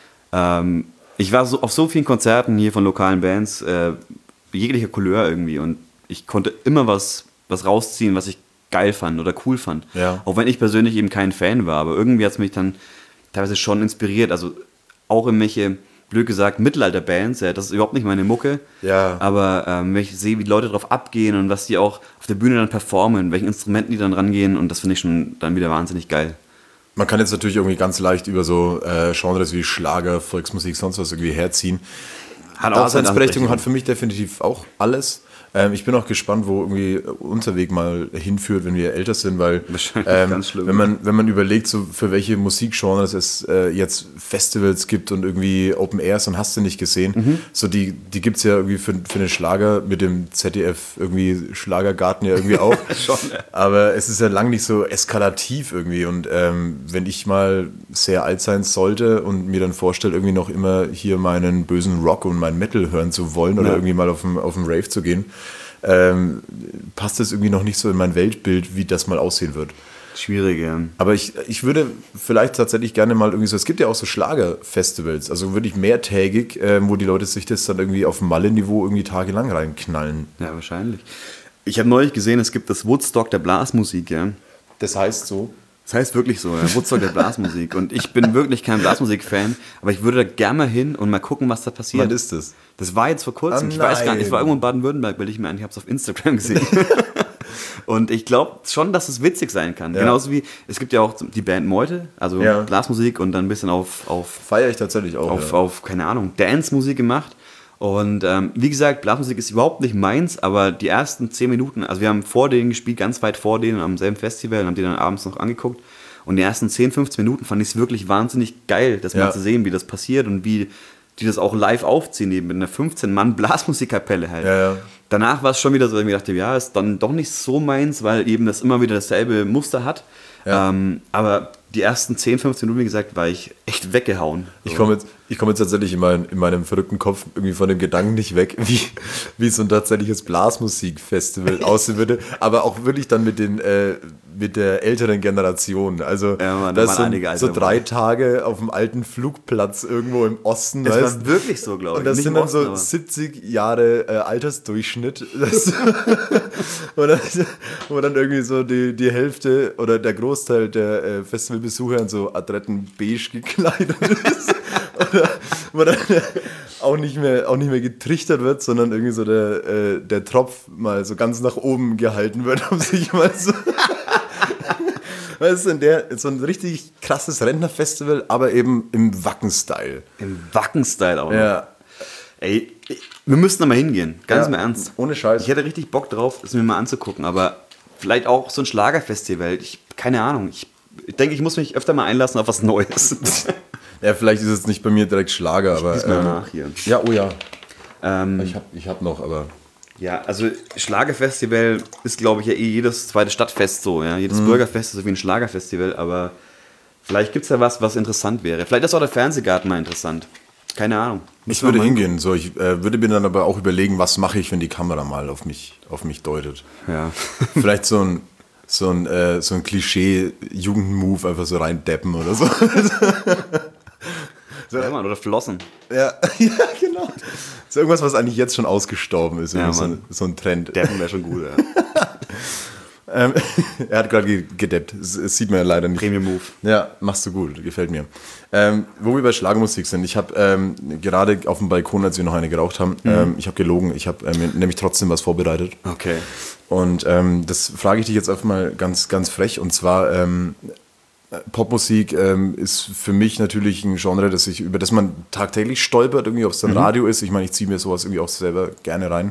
ähm, ich war so auf so vielen Konzerten hier von lokalen Bands, äh, jeglicher Couleur irgendwie und ich konnte immer was, was rausziehen, was ich geil fand oder cool fand. Ja. Auch wenn ich persönlich eben kein Fan war, aber irgendwie hat es mich dann teilweise schon inspiriert, also auch in welche, blöd gesagt, Mittelalter-Bands, ja, das ist überhaupt nicht meine Mucke, Ja. aber ähm, wenn ich sehe, wie die Leute drauf abgehen und was die auch auf der Bühne dann performen, welchen Instrumenten die dann rangehen und das finde ich schon dann wieder wahnsinnig geil. Man kann jetzt natürlich irgendwie ganz leicht über so äh, Genres wie Schlager, Volksmusik, sonst was irgendwie herziehen. Hat auch seine Daseinsberechtigung hat für mich definitiv auch alles. Ähm, ich bin auch gespannt, wo irgendwie unser Weg mal hinführt, wenn wir älter sind, weil Wahrscheinlich ähm, ganz schlimm. wenn man wenn man überlegt, so für welche Musikgenres es äh, jetzt Festivals gibt und irgendwie Open Airs und hast du nicht gesehen, Mhm. so die die gibt's ja irgendwie für, für den Schlager mit dem Z D F irgendwie Schlagergarten ja irgendwie auch. Schon, ja. Aber es ist ja lang nicht so eskalativ irgendwie und ähm, wenn ich mal sehr alt sein sollte und mir dann vorstelle, irgendwie noch immer hier meinen bösen Rock und mein Metal hören zu wollen oder Ja. irgendwie mal auf dem, auf dem Rave zu gehen, ähm, passt das irgendwie noch nicht so in mein Weltbild, wie das mal aussehen wird. Schwierig, ja. Aber ich, ich würde vielleicht tatsächlich gerne mal irgendwie so, es gibt ja auch so Schlagerfestivals, also wirklich mehrtägig, ähm, wo die Leute sich das dann irgendwie auf dem Malle-Niveau irgendwie tagelang reinknallen. Ja, wahrscheinlich. Ich habe neulich gesehen, es gibt das Woodstock der Blasmusik, ja. Das heißt so, Das heißt wirklich so, ja, Woodstock der Blasmusik. Und ich bin wirklich kein Blasmusik-Fan, aber ich würde da gerne mal hin und mal gucken, was da passiert. wann ist das? Das war jetzt vor kurzem, Oh ich weiß gar nicht, nein. es war irgendwo in Baden-Württemberg, weil ich mir ein, ich habe es auf Instagram gesehen. Und ich glaube schon, dass es witzig sein kann. Ja. Genauso wie, es gibt ja auch die Band Meute, also Ja. Blasmusik und dann ein bisschen auf, auf, Feiere ich tatsächlich auch. auf, ja. auf keine Ahnung, Dance-Musik gemacht. Und ähm, wie gesagt, Blasmusik ist überhaupt nicht meins, aber die ersten zehn Minuten, also wir haben vor denen gespielt, ganz weit vor denen am selben Festival und haben die dann abends noch angeguckt. Und die ersten zehn, fünfzehn Minuten fand ich es wirklich wahnsinnig geil, das Ja. mal zu sehen, wie das passiert und wie die das auch live aufziehen, eben mit einer fünfzehn-Mann-Blasmusikkapelle halt. Ja, ja. Danach war es schon wieder so, dass ich mir dachte, ja, ist dann doch nicht so meins, weil eben das immer wieder dasselbe Muster hat. Ja. Ähm, aber die ersten zehn, fünfzehn Minuten, wie gesagt, war ich echt weggehauen. Ich komme jetzt, ich komme jetzt tatsächlich in, mein, in meinem verrückten Kopf irgendwie von dem Gedanken nicht weg, wie, wie so ein tatsächliches Blasmusikfestival aussehen würde, aber auch wirklich dann mit den äh, mit der älteren Generation. Also Ja, Mann, da das waren sind einige so alte drei Tage auf dem alten Flugplatz irgendwo im Osten. Es weißt? war wirklich so, glaube ich. Und das Nicht sind im dann so Osten, aber- siebzig Jahre äh, Altersdurchschnitt. Das, wo, dann, wo dann irgendwie so die, die Hälfte oder der Großteil der äh, Festivalbesucher in so adretten Beige gekleidet ist. Oder wo dann auch nicht mehr, auch nicht mehr getrichtert wird, sondern irgendwie so der, äh, der Tropf mal so ganz nach oben gehalten wird, um sich mal so... Weißt du, in der, so ein richtig krasses Rentnerfestival, aber eben im Wacken-Style. Im Wacken-Style auch noch. Ja. Ey, wir müssten da mal hingehen. Ganz Ja, im Ernst. ohne Scheiß. Ich hätte richtig Bock drauf, es mir mal anzugucken, aber vielleicht auch so ein Schlagerfestival. Ich, keine Ahnung. Ich, ich denke, ich muss mich öfter mal einlassen auf was Neues. Ja, vielleicht ist es nicht bei mir direkt Schlager, aber. Lies mal ähm, nach hier. Ja, oh ja. Ähm, Ich hab, ich hab noch, aber. ja, also Schlagerfestival ist, glaube ich, ja eh jedes zweite Stadtfest so. Ja? Mhm. Jedes Bürgerfest ist so wie ein Schlagerfestival, aber vielleicht gibt es ja was, was interessant wäre. Vielleicht ist auch der Fernsehgarten mal interessant. Keine Ahnung. Ich würde hingehen. So, ich äh, würde mir dann aber auch überlegen, was mache ich, wenn die Kamera mal auf mich, auf mich deutet. Ja. Vielleicht so ein, so ein, äh, so ein Klischee-Jugendmove, einfach so reindeppen oder so. Ja, Mann, oder Flossen. Ja, ja, genau. So irgendwas, was eigentlich jetzt schon ausgestorben ist. Ja, Irgendwie so, Mann. ein, so ein Trend. Deppen wäre schon gut, ja. Ähm, er hat gerade ge- gedeppt. Das, das sieht man ja leider nicht. Premium Move. Ja, machst du gut, gefällt mir. Ähm, wo wir bei Schlagermusik sind, ich habe ähm, gerade auf dem Balkon, als wir noch eine geraucht haben, Mhm. ähm, ich habe gelogen, ich habe ähm, nämlich trotzdem was vorbereitet. Okay. Und ähm, das frage ich dich jetzt einfach mal ganz, ganz frech. Und zwar, ähm, Popmusik ähm, ist für mich natürlich ein Genre, das ich, über das man tagtäglich stolpert, irgendwie, ob es dann Radio ist. Ich meine, ich ziehe mir sowas irgendwie auch selber gerne rein.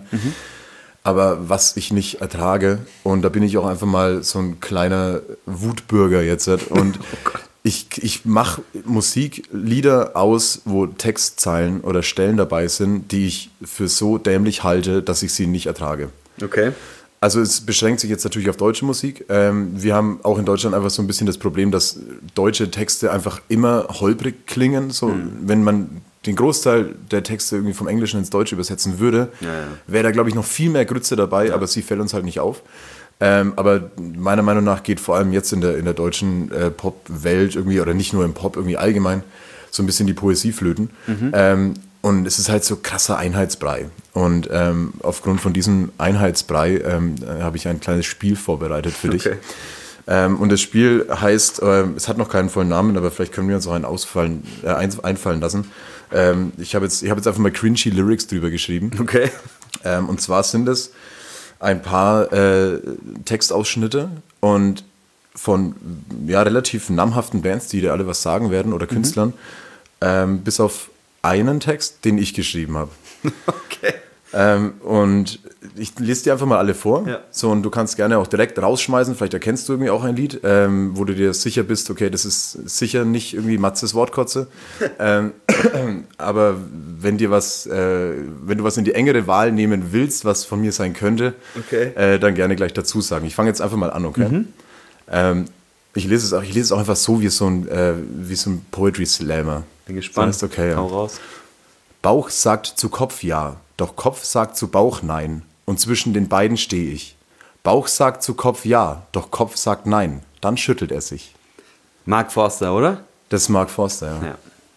Aber was ich nicht ertrage, und da bin ich auch einfach mal so ein kleiner Wutbürger jetzt. Und ich, ich mache Musik, Lieder aus, wo Textzeilen oder Stellen dabei sind, die ich für so dämlich halte, dass ich sie nicht ertrage. Okay. Also es beschränkt sich jetzt natürlich auf deutsche Musik. Ähm, wir haben auch in Deutschland einfach so ein bisschen das Problem, dass deutsche Texte einfach immer holprig klingen. So, wenn man den Großteil der Texte irgendwie vom Englischen ins Deutsche übersetzen würde, Ja, ja. wäre da, glaube ich, noch viel mehr Grütze dabei, aber sie fällt uns halt nicht auf. Ähm, aber meiner Meinung nach geht vor allem jetzt in der, in der deutschen äh, Pop-Welt irgendwie, oder nicht nur im Pop, irgendwie allgemein, so ein bisschen die Poesie flöten. Ähm, und es ist halt so krasser Einheitsbrei. Und ähm, aufgrund von diesem Einheitsbrei ähm, äh, habe ich ein kleines Spiel vorbereitet für dich. Okay. Ähm, und das Spiel heißt, ähm, es hat noch keinen vollen Namen, aber vielleicht können wir uns auch einen ausfallen, äh, ein- einfallen lassen. Ähm, ich habe jetzt, ich hab jetzt einfach mal cringy Lyrics drüber geschrieben. Okay. Ähm, und zwar sind es ein paar äh, Textausschnitte und von ja, relativ namhaften Bands, die dir alle was sagen werden, oder Künstlern, ähm, bis auf einen Text, den ich geschrieben habe. Okay. Ähm, und ich lese dir einfach mal alle vor. Ja. So, und du kannst gerne auch direkt rausschmeißen. Vielleicht erkennst du irgendwie auch ein Lied, ähm, wo du dir sicher bist, okay, das ist sicher nicht irgendwie Matzes Wortkotze. ähm, aber wenn dir was, äh, wenn du was in die engere Wahl nehmen willst, was von mir sein könnte, Okay. äh, dann gerne gleich dazu sagen. Ich fange jetzt einfach mal an, okay? Ähm, ich lese es auch, ich lese es auch einfach so wie so ein, äh, wie so ein Poetry Slammer. Bin gespannt. Das heißt, okay, ja. Hau raus. Bauch sagt zu Kopf ja, doch Kopf sagt zu Bauch nein. Und zwischen den beiden stehe ich. Bauch sagt zu Kopf ja, doch Kopf sagt nein. Dann schüttelt er sich. Mark Forster, oder? Das ist Mark Forster, ja. Ja.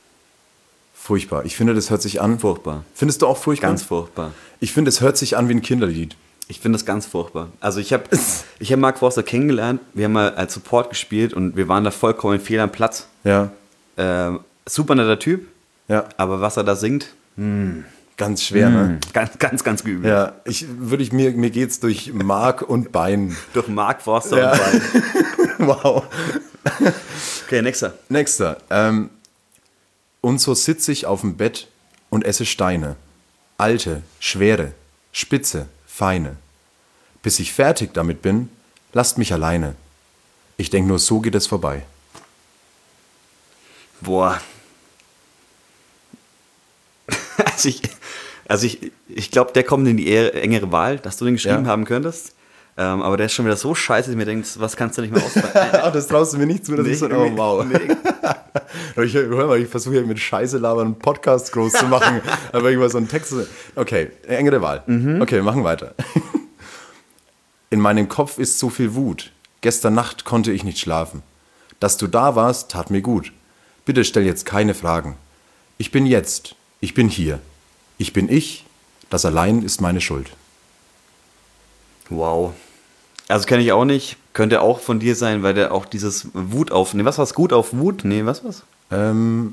Furchtbar. Ich finde, das hört sich an. Furchtbar. Findest du auch furchtbar? Ganz furchtbar. Ich finde, es hört sich an wie ein Kinderlied. Ich finde das ganz furchtbar. Also ich habe ich hab Mark Forster kennengelernt, wir haben mal als Support gespielt und wir waren da vollkommen fehl am Platz. Ja, Ähm, super netter Typ, ja. aber was er da singt, Ganz schwer, ne? Ganz, ganz, ganz übel. Ja, ich würde ich mir, mir geht's durch Mark und Bein. Durch Mark Forster Ja. und Bein. Wow. Okay, nächster. Nächster. Ähm, und so sitze ich auf dem Bett und esse Steine. Alte, schwere, spitze, feine. Bis ich fertig damit bin, lasst mich alleine. Ich denke nur, so geht es vorbei. Boah. Also ich, also ich, ich glaube, der kommt in die eher, engere Wahl, dass du den geschrieben Ja. haben könntest. Ähm, aber der ist schon wieder so scheiße, dass ich mir denke, was kannst du nicht mehr ausfallen? Ach, das traust du mir nicht zu, dass Nee, ich so, nee, oh wow. nee. Ich, hör mal, ich versuche hier mit Scheiße labern einen Podcast groß zu machen, aber irgendwas so einen Text. Okay, engere Wahl. Okay, wir machen weiter. In meinem Kopf ist so viel Wut. Gestern Nacht konnte ich nicht schlafen. Dass du da warst, tat mir gut. Bitte stell jetzt keine Fragen. Ich bin jetzt. Ich bin hier. Ich bin ich. Das allein ist meine Schuld. Wow. Also kenne ich auch nicht. Könnte auch von dir sein, weil der auch dieses Wut auf... Nee, was war's? Gut auf Wut? Nee, was war's? Ähm,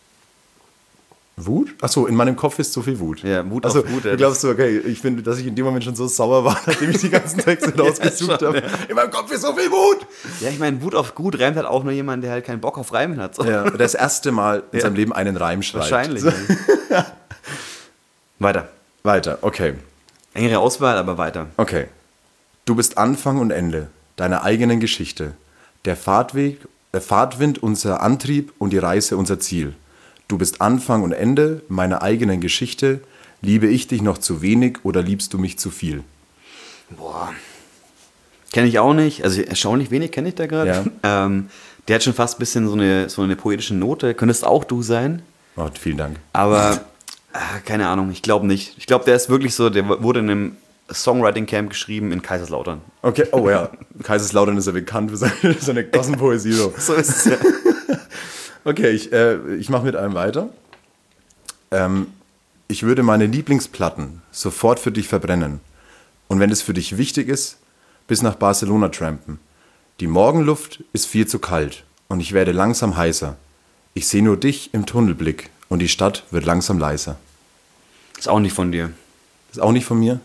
Wut? Achso, in meinem Kopf ist so viel Wut. Ja, Wut also, auf Wut. Ja, du glaubst so, okay, ich finde, dass ich in dem Moment schon so sauer war, nachdem ich die ganzen Texte rausgesucht schon, habe. ja. In meinem Kopf ist so viel Wut! Ja, ich meine, Wut auf gut reimt halt auch nur jemand, der halt keinen Bock auf Reimen hat. So. Ja, das erste Mal in Ja. seinem Leben einen Reim schreibt. Wahrscheinlich. So. Weiter. Weiter, okay. Engere Auswahl, aber weiter. Okay. Du bist Anfang und Ende deiner eigenen Geschichte. Der Fahrtweg, der Fahrtwind unser Antrieb und die Reise unser Ziel. Du bist Anfang und Ende meiner eigenen Geschichte. Liebe ich dich noch zu wenig oder liebst du mich zu viel? Boah. Kenne ich auch nicht. Also erstaunlich wenig kenne ich da gerade. Ja. Ähm, der hat schon fast ein bisschen so eine, so eine poetische Note. Könntest auch du sein. Oh, vielen Dank. Aber ah, keine Ahnung, ich glaube nicht. Ich glaube, der ist wirklich so, der wurde in einem Songwriting-Camp geschrieben in Kaiserslautern. Okay, oh ja. Kaiserslautern ist ja bekannt für seine, seine Gossenpoesie. So. So ist es ja. Okay, ich, äh, ich mache mit einem weiter. Ähm, ich würde meine Lieblingsplatten sofort für dich verbrennen. Und wenn es für dich wichtig ist, bis nach Barcelona trampen. Die Morgenluft ist viel zu kalt und ich werde langsam heißer. Ich sehe nur dich im Tunnelblick und die Stadt wird langsam leiser. Ist auch nicht von dir. Ist auch nicht von mir?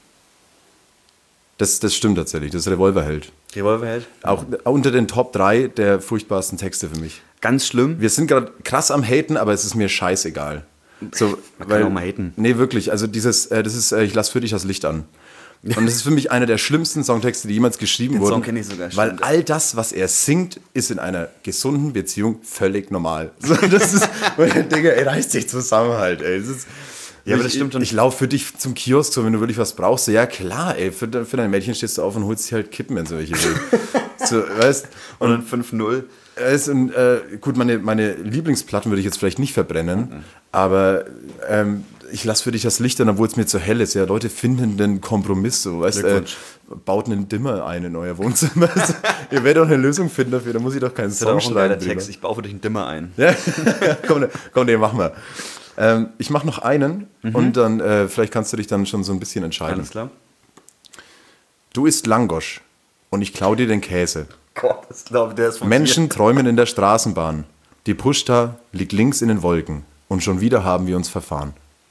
Das, das stimmt tatsächlich, das ist Revolverheld. Revolverheld? Auch unter den Top drei der furchtbarsten Texte für mich. Ganz schlimm. Wir sind gerade krass am Haten, aber es ist mir scheißegal. So, Man kann auch mal haten. Nee, wirklich. Also dieses, äh, das ist, äh, ich lass für dich das Licht an. Und das ist für mich einer der schlimmsten Songtexte, die jemals geschrieben Den wurden. Song kenn ich sogar, Weil stimmt. all das, was er singt, ist in einer gesunden Beziehung völlig normal. So, das ist, weil ich denke, ey, reiß dich zusammen halt, ey. Das ist, Ja, aber ich, das stimmt schon. Ich, ich laufe für dich zum Kiosk, so, wenn du wirklich was brauchst. So, ja, klar, ey, für, de- für dein Mädchen stehst du auf und holst dir halt Kippen, wenn sie welche will. So, weißt, Und dann fünf null. es, und, äh, gut, meine, meine Lieblingsplatten würde ich jetzt vielleicht nicht verbrennen, Mhm. aber ähm, ich lasse für dich das Licht an, obwohl es mir zu hell ist. Ja, Leute finden den Kompromiss so, weißt äh, Glückwunsch. baut einen Dimmer ein in euer Wohnzimmer. Also, ihr werdet doch eine Lösung finden dafür, da muss ich doch keinen Das ist Song auch ein geiler schreiben. Text. Ich baue für dich einen Dimmer ein. Ja, komm, komm, den machen wir. Ähm, ich mache noch einen und dann äh, vielleicht kannst du dich dann schon so ein bisschen entscheiden. Alles klar? Du isst Langosch und ich klau dir den Käse. Gott, das glaube der ist von Menschen träumen in der Straßenbahn. Die Pushta liegt links in den Wolken. Und schon wieder haben wir uns verfahren.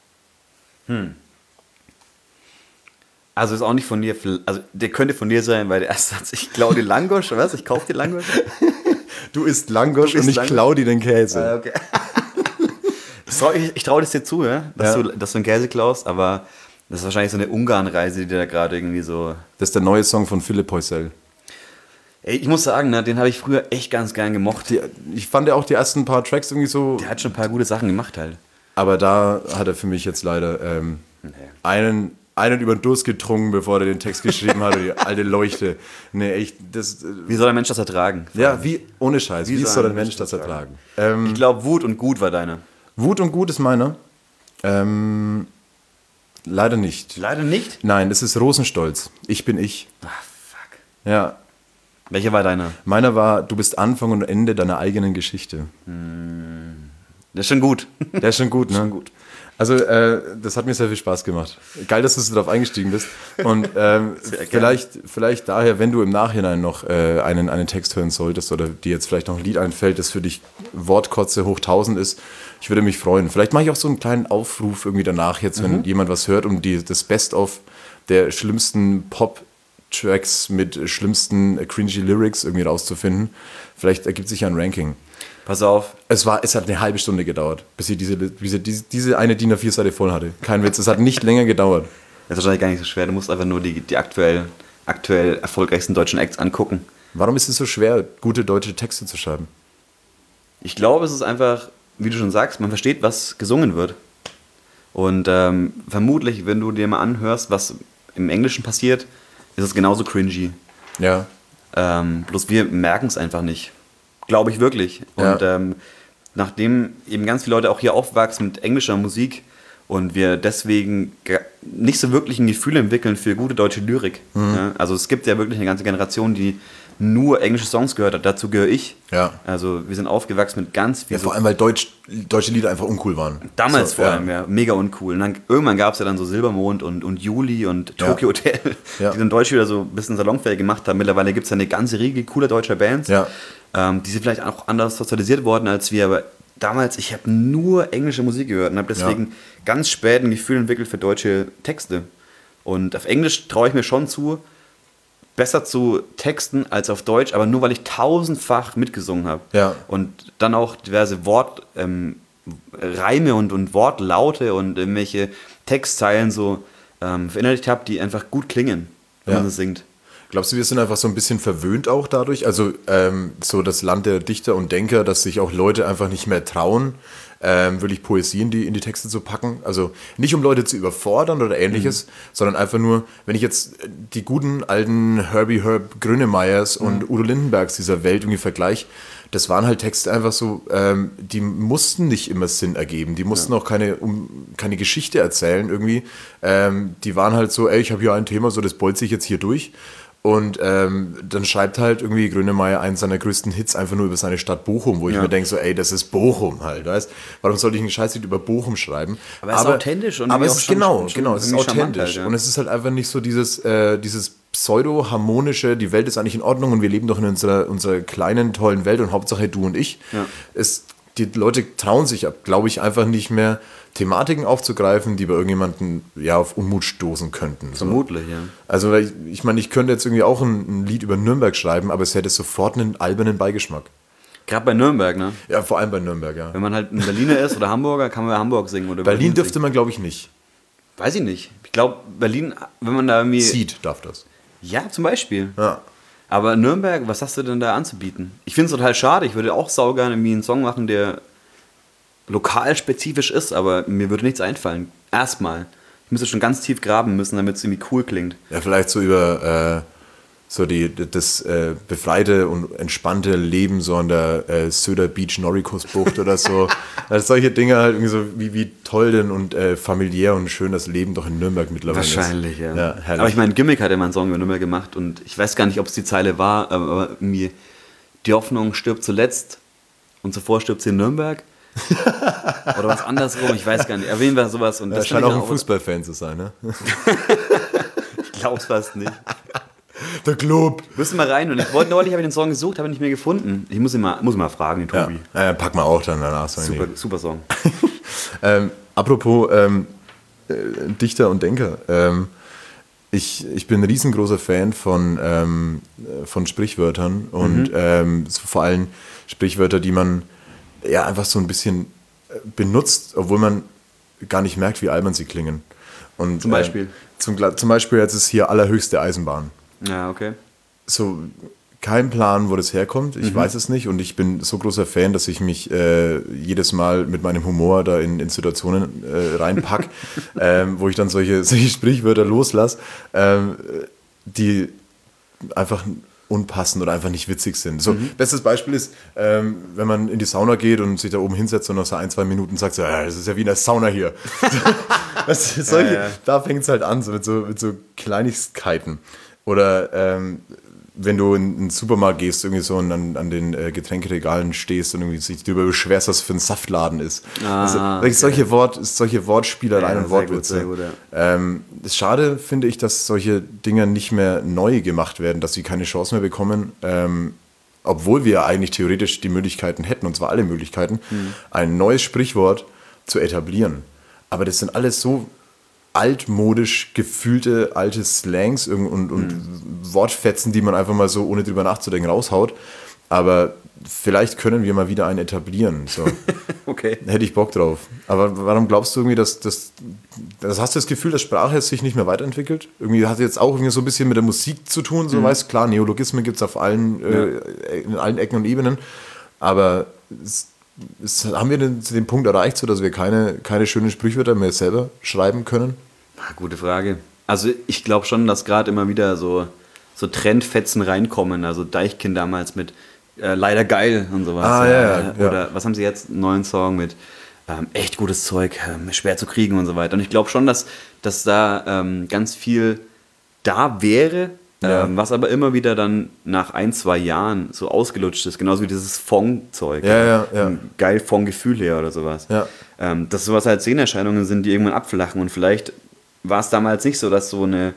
Also ist auch nicht von dir, also der könnte von dir sein, weil der erste Satz, ich klaue dir Langosch, was? Ich kaufe dir Langosch? Du isst Langosch Du isst und ich Langosch? klau dir den Käse. Ah, okay. Das trau, ich ich traue das dir zu, ja? Dass, Ja. Du, dass du einen Käse klaust, aber das ist wahrscheinlich so eine Ungarn-Reise, die dir da gerade irgendwie so... Das ist der neue Song von Philipp Heusel. Ey, ich muss sagen, ne, den habe ich früher echt ganz gern gemocht. Die, ich fand ja auch die ersten paar Tracks irgendwie so, Der hat schon ein paar gute Sachen gemacht halt. aber da hat er für mich jetzt leider ähm, einen, einen über den Durst getrunken, bevor er den Text geschrieben hat. Die alte Leuchte. Nee, echt, das... äh, Wie soll ein Mensch das ertragen? Ja, wie, ohne Scheiß, wie, soll soll ein ein Mensch Mensch das das ertragen? Ähm, Ich glaube, Wut und Gut war deine. Wut und Gut ist meiner. Ähm, leider nicht. Leider nicht. Nein, es ist Rosenstolz. Ich bin ich. Ah, fuck. Ja, Welcher war deiner? meiner war, du bist Anfang und Ende deiner eigenen Geschichte. Der ist schon gut. Der ist schon gut, ne? Schon gut. Also äh, das hat mir sehr viel Spaß gemacht. Geil, dass du so darauf eingestiegen bist. Und ähm, vielleicht, vielleicht daher, wenn du im Nachhinein noch äh, einen, einen Text hören solltest oder dir jetzt vielleicht noch ein Lied einfällt, das für dich Wortkotze hoch tausend ist, ich würde mich freuen. Vielleicht mache ich auch so einen kleinen Aufruf irgendwie danach jetzt, wenn mhm. jemand was hört, um die, das Best-of der schlimmsten Pop-Tracks mit schlimmsten cringy Lyrics irgendwie rauszufinden. Vielleicht ergibt sich ja ein Ranking. Pass auf. Es, war, es hat eine halbe Stunde gedauert, bis ich diese, diese, diese eine D I N A vier Seite voll hatte. Kein Witz, es hat nicht länger gedauert. Das ist wahrscheinlich gar nicht so schwer. Du musst einfach nur die, die aktuell, aktuell erfolgreichsten deutschen Acts angucken. Warum ist es so schwer, gute deutsche Texte zu schreiben? Ich glaube, es ist einfach, wie du schon sagst, man versteht, was gesungen wird. Und ähm, vermutlich, wenn du dir mal anhörst, was im Englischen passiert, ist es genauso cringy. Ja. Ähm, bloß wir merken es einfach nicht. Glaube ich wirklich. Und ja. ähm, nachdem eben ganz viele Leute auch hier aufwachsen mit englischer Musik und wir deswegen nicht so wirklich ein Gefühl entwickeln für gute deutsche Lyrik. Mhm. Ja? Also es gibt ja wirklich eine ganze Generation, die nur englische Songs gehört hat. Dazu gehöre ich. Ja. Also wir sind aufgewachsen mit ganz viel. Ja, vor allem, weil Deutsch, deutsche Lieder einfach uncool waren. Damals so, vor ja. allem, ja. Mega uncool. Und dann, irgendwann gab es ja dann so Silbermond und, und Juli und Tokyo ja. Hotel, ja. die dann Deutsch wieder so ein bisschen salonfähig gemacht haben. Mittlerweile gibt es ja eine ganze Riege cooler deutscher Bands. Ja. Ähm, die sind vielleicht auch anders sozialisiert worden als wir, aber damals, ich habe nur englische Musik gehört und habe deswegen ja. ganz spät ein Gefühl entwickelt für deutsche Texte. Und auf Englisch traue ich mir schon zu, besser zu texten als auf Deutsch, aber nur weil ich tausendfach mitgesungen habe. Ja. Und dann auch diverse Wort, ähm, Reime und, und Wortlaute und irgendwelche Textzeilen so ähm, verinnerlicht habe, die einfach gut klingen, wenn ja. man das singt. Glaubst du, wir sind einfach so ein bisschen verwöhnt auch dadurch? Also ähm, so das Land der Dichter und Denker, dass sich auch Leute einfach nicht mehr trauen, ähm, wirklich Poesie in die, in die Texte zu packen. Also nicht um Leute zu überfordern oder ähnliches, mhm. sondern einfach nur, wenn ich jetzt die guten alten Herbie Herb Grönemeyers mhm. und Udo Lindenbergs dieser Welt irgendwie vergleiche, das waren halt Texte einfach so, ähm, die mussten nicht immer Sinn ergeben, die mussten ja. auch keine, um, keine Geschichte erzählen irgendwie. Ähm, die waren halt so, ey, ich habe hier ein Thema, so das bolze ich jetzt hier durch. Und ähm, dann schreibt halt irgendwie Grönemeyer einen seiner größten Hits einfach nur über seine Stadt Bochum, wo ich ja. mir denke, so, ey, das ist Bochum halt, weißt? Warum sollte ich einen Scheißlied über Bochum schreiben? Aber es ist authentisch. Und aber es ist genau, schon, genau, es ist authentisch. Halt, ja. Und es ist halt einfach nicht so dieses, äh, dieses pseudo-harmonische, die Welt ist eigentlich in Ordnung und wir leben doch in unserer, unserer kleinen, tollen Welt und Hauptsache du und ich. Ja. Es, die Leute trauen sich, glaube ich, einfach nicht mehr, Thematiken aufzugreifen, die bei irgendjemanden ja auf Unmut stoßen könnten. So. Vermutlich, ja. Also ich, ich meine, ich könnte jetzt irgendwie auch ein, ein Lied über Nürnberg schreiben, aber es hätte sofort einen albernen Beigeschmack. Gerade bei Nürnberg, ne? Ja, vor allem bei Nürnberg, ja. Wenn man halt ein Berliner ist oder Hamburger, kann man bei Hamburg singen. Oder Berlin dürfte man, glaube ich, nicht. Weiß ich nicht. Ich glaube, Berlin, wenn man da irgendwie... Seed darf das. Ja, zum Beispiel. Ja. Aber Nürnberg, was hast du denn da anzubieten? Ich finde es total schade. Ich würde auch saugern irgendwie einen Song machen, der lokal spezifisch ist, aber mir würde nichts einfallen. Erstmal. Ich müsste schon ganz tief graben müssen, damit es irgendwie cool klingt. Ja, vielleicht so über äh, so die, das äh, befreite und entspannte Leben so an der äh, Söder Beach Noricus-Bucht oder so. Also solche Dinge halt irgendwie so, wie, wie toll denn und äh, familiär und schön das Leben doch in Nürnberg mittlerweile Wahrscheinlich, ist. ja. ja herrlich. Aber ich meine, Gimmick hat ja mal einen Song über Nürnberg gemacht und ich weiß gar nicht, ob es die Zeile war, aber irgendwie die Hoffnung stirbt zuletzt und zuvor stirbt sie in Nürnberg. Oder was andersrum, ich weiß gar nicht. Erwähnen wir sowas. Und ja, das scheint auch ein auch Fußballfan zu sein, ne? Ich glaub's fast nicht. Der Club. Müssen wir rein. Und ich wollte neulich, habe ich den Song gesucht, habe ihn nicht mehr gefunden. Ich muss ihn mal, muss ihn mal fragen, den Tobi. Ja, äh, pack mal auch dann danach. So super, super Song. ähm, apropos ähm, äh, Dichter und Denker. Ähm, ich, ich bin ein riesengroßer Fan von, ähm, von Sprichwörtern und mhm. ähm, so vor allem Sprichwörter, die man ja einfach so ein bisschen benutzt, obwohl man gar nicht merkt, wie albern sie klingen. Und, zum Beispiel? Äh, zum, zum Beispiel jetzt ist hier allerhöchste Eisenbahn. Ja, okay. So, kein Plan, wo das herkommt, ich mhm. weiß es nicht und ich bin so großer Fan, dass ich mich äh, jedes Mal mit meinem Humor da in, in Situationen äh, reinpack, ähm, wo ich dann solche, solche Sprichwörter loslasse, ähm, die einfach unpassend oder einfach nicht witzig sind. So, mhm. bestes Beispiel ist, ähm, wenn man in die Sauna geht und sich da oben hinsetzt und nach so ein, zwei Minuten sagt, so, ja, das ist ja wie in der Sauna hier. das ist solche, ja, ja. Da fängt es halt an, so mit, so mit so Kleinigkeiten. Oder ähm, wenn du in den Supermarkt gehst, irgendwie so und an, an den äh, Getränkeregalen stehst und irgendwie sich darüber beschwerst, was für ein Saftladen ist. Ah, also, okay. solche, Wort, solche Wortspielereien ja, und Wortwitze. Sehr gut, sehr gut, ja. ähm, das ist schade, finde ich, dass solche Dinge nicht mehr neu gemacht werden, dass sie keine Chance mehr bekommen, ähm, obwohl wir eigentlich theoretisch die Möglichkeiten hätten, und zwar alle Möglichkeiten, hm. ein neues Sprichwort zu etablieren. Aber das sind alles so altmodisch gefühlte alte Slangs und, und, und mhm. Wortfetzen, die man einfach mal so, ohne drüber nachzudenken, raushaut. Aber vielleicht können wir mal wieder einen etablieren. So. Okay. Hätte ich Bock drauf. Aber warum glaubst du irgendwie, dass das, das hast du das Gefühl, dass Sprache sich nicht mehr weiterentwickelt? Irgendwie hat jetzt auch irgendwie so ein bisschen mit der Musik zu tun, so mhm. weißt klar, Neologismen gibt es auf allen, ja. äh, in allen Ecken und Ebenen. Aber es, es, haben wir den, den Punkt erreicht, so dass wir keine, keine schönen Sprichwörter mehr selber schreiben können? Gute Frage. Also ich glaube schon, dass gerade immer wieder so, so Trendfetzen reinkommen. Also Deichkind damals mit äh, Leider geil und sowas. Ah, ja, ja, äh, Oder ja. was haben sie jetzt? Einen neuen Song mit ähm, echt gutes Zeug, ähm, schwer zu kriegen und so weiter. Und ich glaube schon, dass, dass da ähm, ganz viel da wäre, ja. ähm, was aber immer wieder dann nach ein, zwei Jahren so ausgelutscht ist. Genauso wie dieses Fong-Zeug. Ja, ja, ja. Geil vom Gefühl her oder sowas. Ja. Ähm, dass sowas halt Szenerscheinungen sind, die irgendwann abflachen und vielleicht war es damals nicht so, dass so eine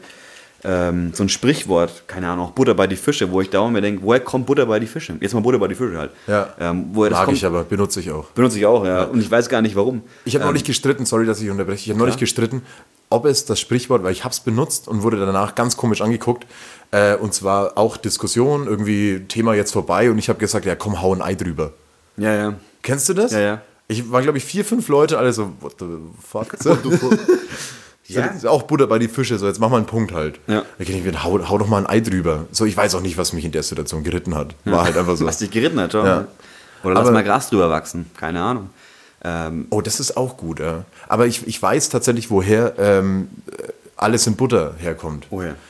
ähm, so ein Sprichwort, keine Ahnung, auch Butter bei die Fische, wo ich dauernd mir denke, woher kommt Butter bei die Fische? Jetzt mal Butter bei die Fische halt. Ja. Ähm, woher das Mag kommt, ich aber, benutze ich auch. Benutze ich auch, ja. ja. Und ich weiß gar nicht, warum. Ich habe ähm, neulich gestritten, sorry, dass ich unterbreche, ich habe neulich gestritten, ob es das Sprichwort, weil ich habe es benutzt und wurde danach ganz komisch angeguckt, äh, und zwar auch Diskussion, irgendwie Thema jetzt vorbei und ich habe gesagt, ja komm, hau ein Ei drüber. Ja, ja. Kennst du das? Ja, ja. Ich war, glaube ich, vier, fünf Leute, alle so, what the fuck? So, what the fuck? Ja. Ist auch Butter bei die Fische, so jetzt mach mal einen Punkt halt. Ja. Da kann ich mir, hau, hau doch mal ein Ei drüber. So, ich weiß auch nicht, was mich in der Situation geritten hat. War ja. halt einfach so. Was dich geritten hat, schon. Ja. Oder lass Aber, mal Gras drüber wachsen, keine Ahnung. Ähm, oh, das ist auch gut, ja. Aber ich, ich weiß tatsächlich, woher ähm, alles in Butter herkommt. Oh ja.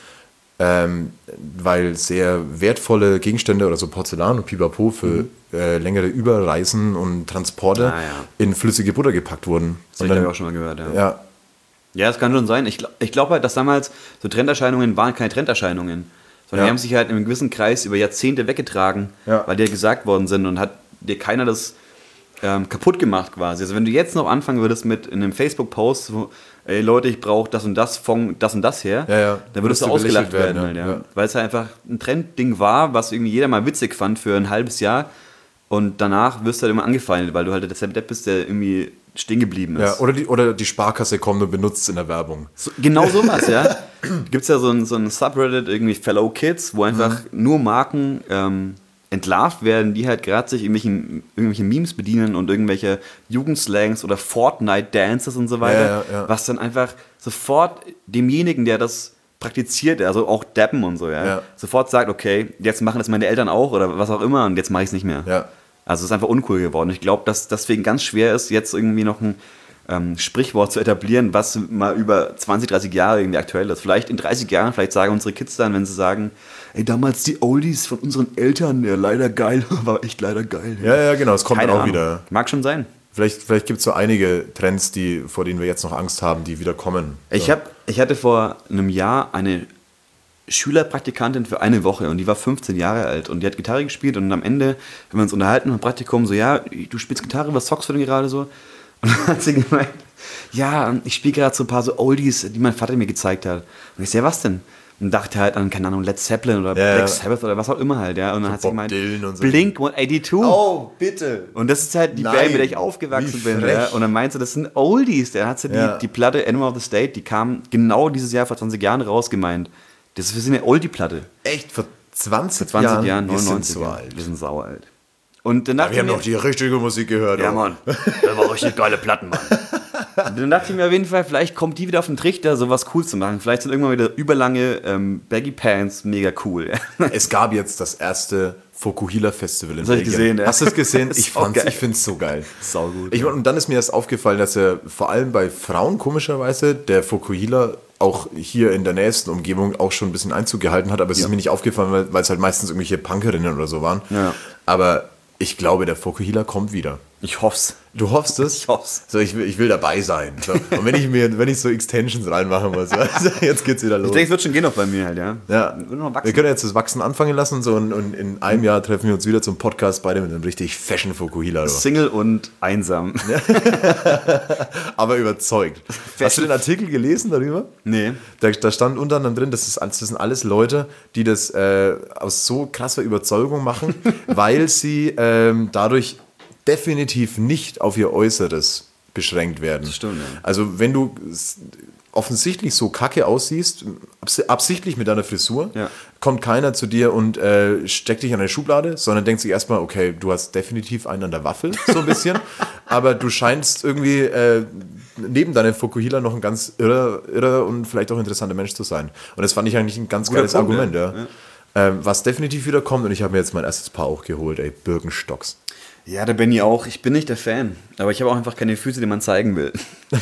Ähm, weil sehr wertvolle Gegenstände oder so Porzellan und Pipapo für mhm. äh, längere Überreisen und Transporte ah, ja. in flüssige Butter gepackt wurden. Das habe ich auch schon mal gehört, ja. Ja, ja das kann schon sein. Ich, ich glaube halt, dass damals so Trenderscheinungen waren keine Trenderscheinungen, sondern ja. die haben sich halt in einem gewissen Kreis über Jahrzehnte weggetragen, ja. weil die ja gesagt worden sind und hat dir keiner das ähm, kaputt gemacht quasi. Also wenn du jetzt noch anfangen würdest mit in einem Facebook-Post, so, ey Leute, ich brauche das und das von das und das her, ja, ja. dann würdest du ausgelacht werden. werden halt, ja. Ja. Weil es halt einfach ein Trendding war, was irgendwie jeder mal witzig fand für ein halbes Jahr und danach wirst du halt immer angefeindet, weil du halt der Depp bist, der irgendwie stehen geblieben ist. Ja, oder, die, oder die Sparkasse kommt und benutzt es in der Werbung. So, genau sowas, ja. Gibt es ja so ein, so ein Subreddit, irgendwie Fellow Kids, wo einfach mhm. nur Marken ähm, entlarvt werden, die halt gerade sich irgendwelchen, irgendwelche Memes bedienen und irgendwelche Jugendslangs oder Fortnite-Dances und so weiter, ja, ja, ja. was dann einfach sofort demjenigen, der das praktiziert, also auch Dappen und so, ja, ja. sofort sagt, okay, jetzt machen das meine Eltern auch oder was auch immer und jetzt mache ich es nicht mehr. Ja. Also es ist einfach uncool geworden. Ich glaube, dass deswegen ganz schwer ist, jetzt irgendwie noch ein ähm, Sprichwort zu etablieren, was mal über zwanzig, dreißig Jahre irgendwie aktuell ist. Vielleicht in dreißig Jahren, vielleicht sagen unsere Kids dann, wenn sie sagen, ey, damals die Oldies von unseren Eltern, ja, leider geil, war echt leider geil. Ja, ja, genau, es kommt Keine dann auch Ahnung. wieder. Mag schon sein. Vielleicht, vielleicht gibt es so einige Trends, die, vor denen wir jetzt noch Angst haben, die wieder kommen. So. Ich, hab, ich hatte vor einem Jahr eine Schülerpraktikantin für eine Woche und die war fünfzehn Jahre alt und die hat Gitarre gespielt und am Ende, wenn wir uns unterhalten im Praktikum, so, ja, du spielst Gitarre, was zockst du denn gerade so? Und dann hat sie gemeint, ja, ich spiele gerade so ein paar so Oldies, die mein Vater mir gezeigt hat. Und ich so, ja, was denn? Und dachte halt an, keine Ahnung, Led Zeppelin oder ja, Black Sabbath oder was auch immer halt, ja. Und dann so hat sie Bob gemeint, Dylan und so. Blink one eighty-two. Oh, bitte. Und das ist halt die Nein, Band, mit der ich aufgewachsen bin. Ja. Und dann meinte sie, das sind Oldies. Dann hat sie ja. die, die Platte Animal of the State, die kam genau dieses Jahr vor zwanzig Jahren raus, gemeint. Das ist eine Oldie-Platte. Echt? Vor zwanzig, vor zwanzig Jahren? Jahren, Wir neunundneunzig. sind so alt. Wir sind sauer alt. Und dann dachte wir haben ich mir, noch die richtige Musik gehört. ja, oh. Mann, das war richtig geile Platten, Mann. Und dann dachte ich mir auf jeden Fall, vielleicht kommt die wieder auf den Trichter, sowas cool zu machen. Vielleicht sind irgendwann wieder überlange ähm, Baggy Pants mega cool. Es gab jetzt das erste Fokuhila Festival in Das hab ich Belgien. gesehen, ja. Hast du es gesehen? Das ist Ich, auch fand's, geil. ich finde es so geil. Sau gut. Ich, und dann ist mir erst aufgefallen, dass er vor allem bei Frauen komischerweise der Fokuhila auch hier in der nächsten Umgebung auch schon ein bisschen Einzug gehalten hat, aber es Ja. ist mir nicht aufgefallen, weil, weil es halt meistens irgendwelche Punkerinnen oder so waren. Ja. Aber ich glaube, der Fokuhila kommt wieder. Ich hoff's. Du hoffst es? Ich hoff's. So, ich will, ich will dabei sein. So. Und wenn ich mir, wenn ich so Extensions reinmachen muss, also jetzt geht's wieder los. Ich denke, es wird schon gehen noch bei mir halt, ja. Ja. Wird noch wachsen. Wir können jetzt das Wachsen anfangen lassen so, und, und in einem Jahr treffen wir uns wieder zum Podcast, beide mit einem richtig fashion Fukuhila. Single und einsam. Aber überzeugt. Hast du den Artikel gelesen darüber? Nee. Da, da stand unter anderem drin, das, ist, das sind alles Leute, die das äh, aus so krasser Überzeugung machen, weil sie ähm, dadurch definitiv nicht auf ihr Äußeres beschränkt werden. Das stimmt, ja. Also wenn du offensichtlich so kacke aussiehst, abs- absichtlich mit deiner Frisur, Ja. kommt keiner zu dir und äh, steckt dich in eine Schublade, sondern denkt sich erstmal, okay, du hast definitiv einen an der Waffel, so ein bisschen, aber du scheinst irgendwie äh, neben deinem Fukuhila noch ein ganz irrer, irrer und vielleicht auch interessanter Mensch zu sein. Und das fand ich eigentlich ein ganz Guter geiles Punkt, Argument, ja. ja. Ähm, was definitiv wieder kommt, und ich habe mir jetzt mein erstes Paar auch geholt, ey, Birkenstocks. Ja, da bin ich auch. Ich bin nicht der Fan. Aber ich habe auch einfach keine Füße, die man zeigen will.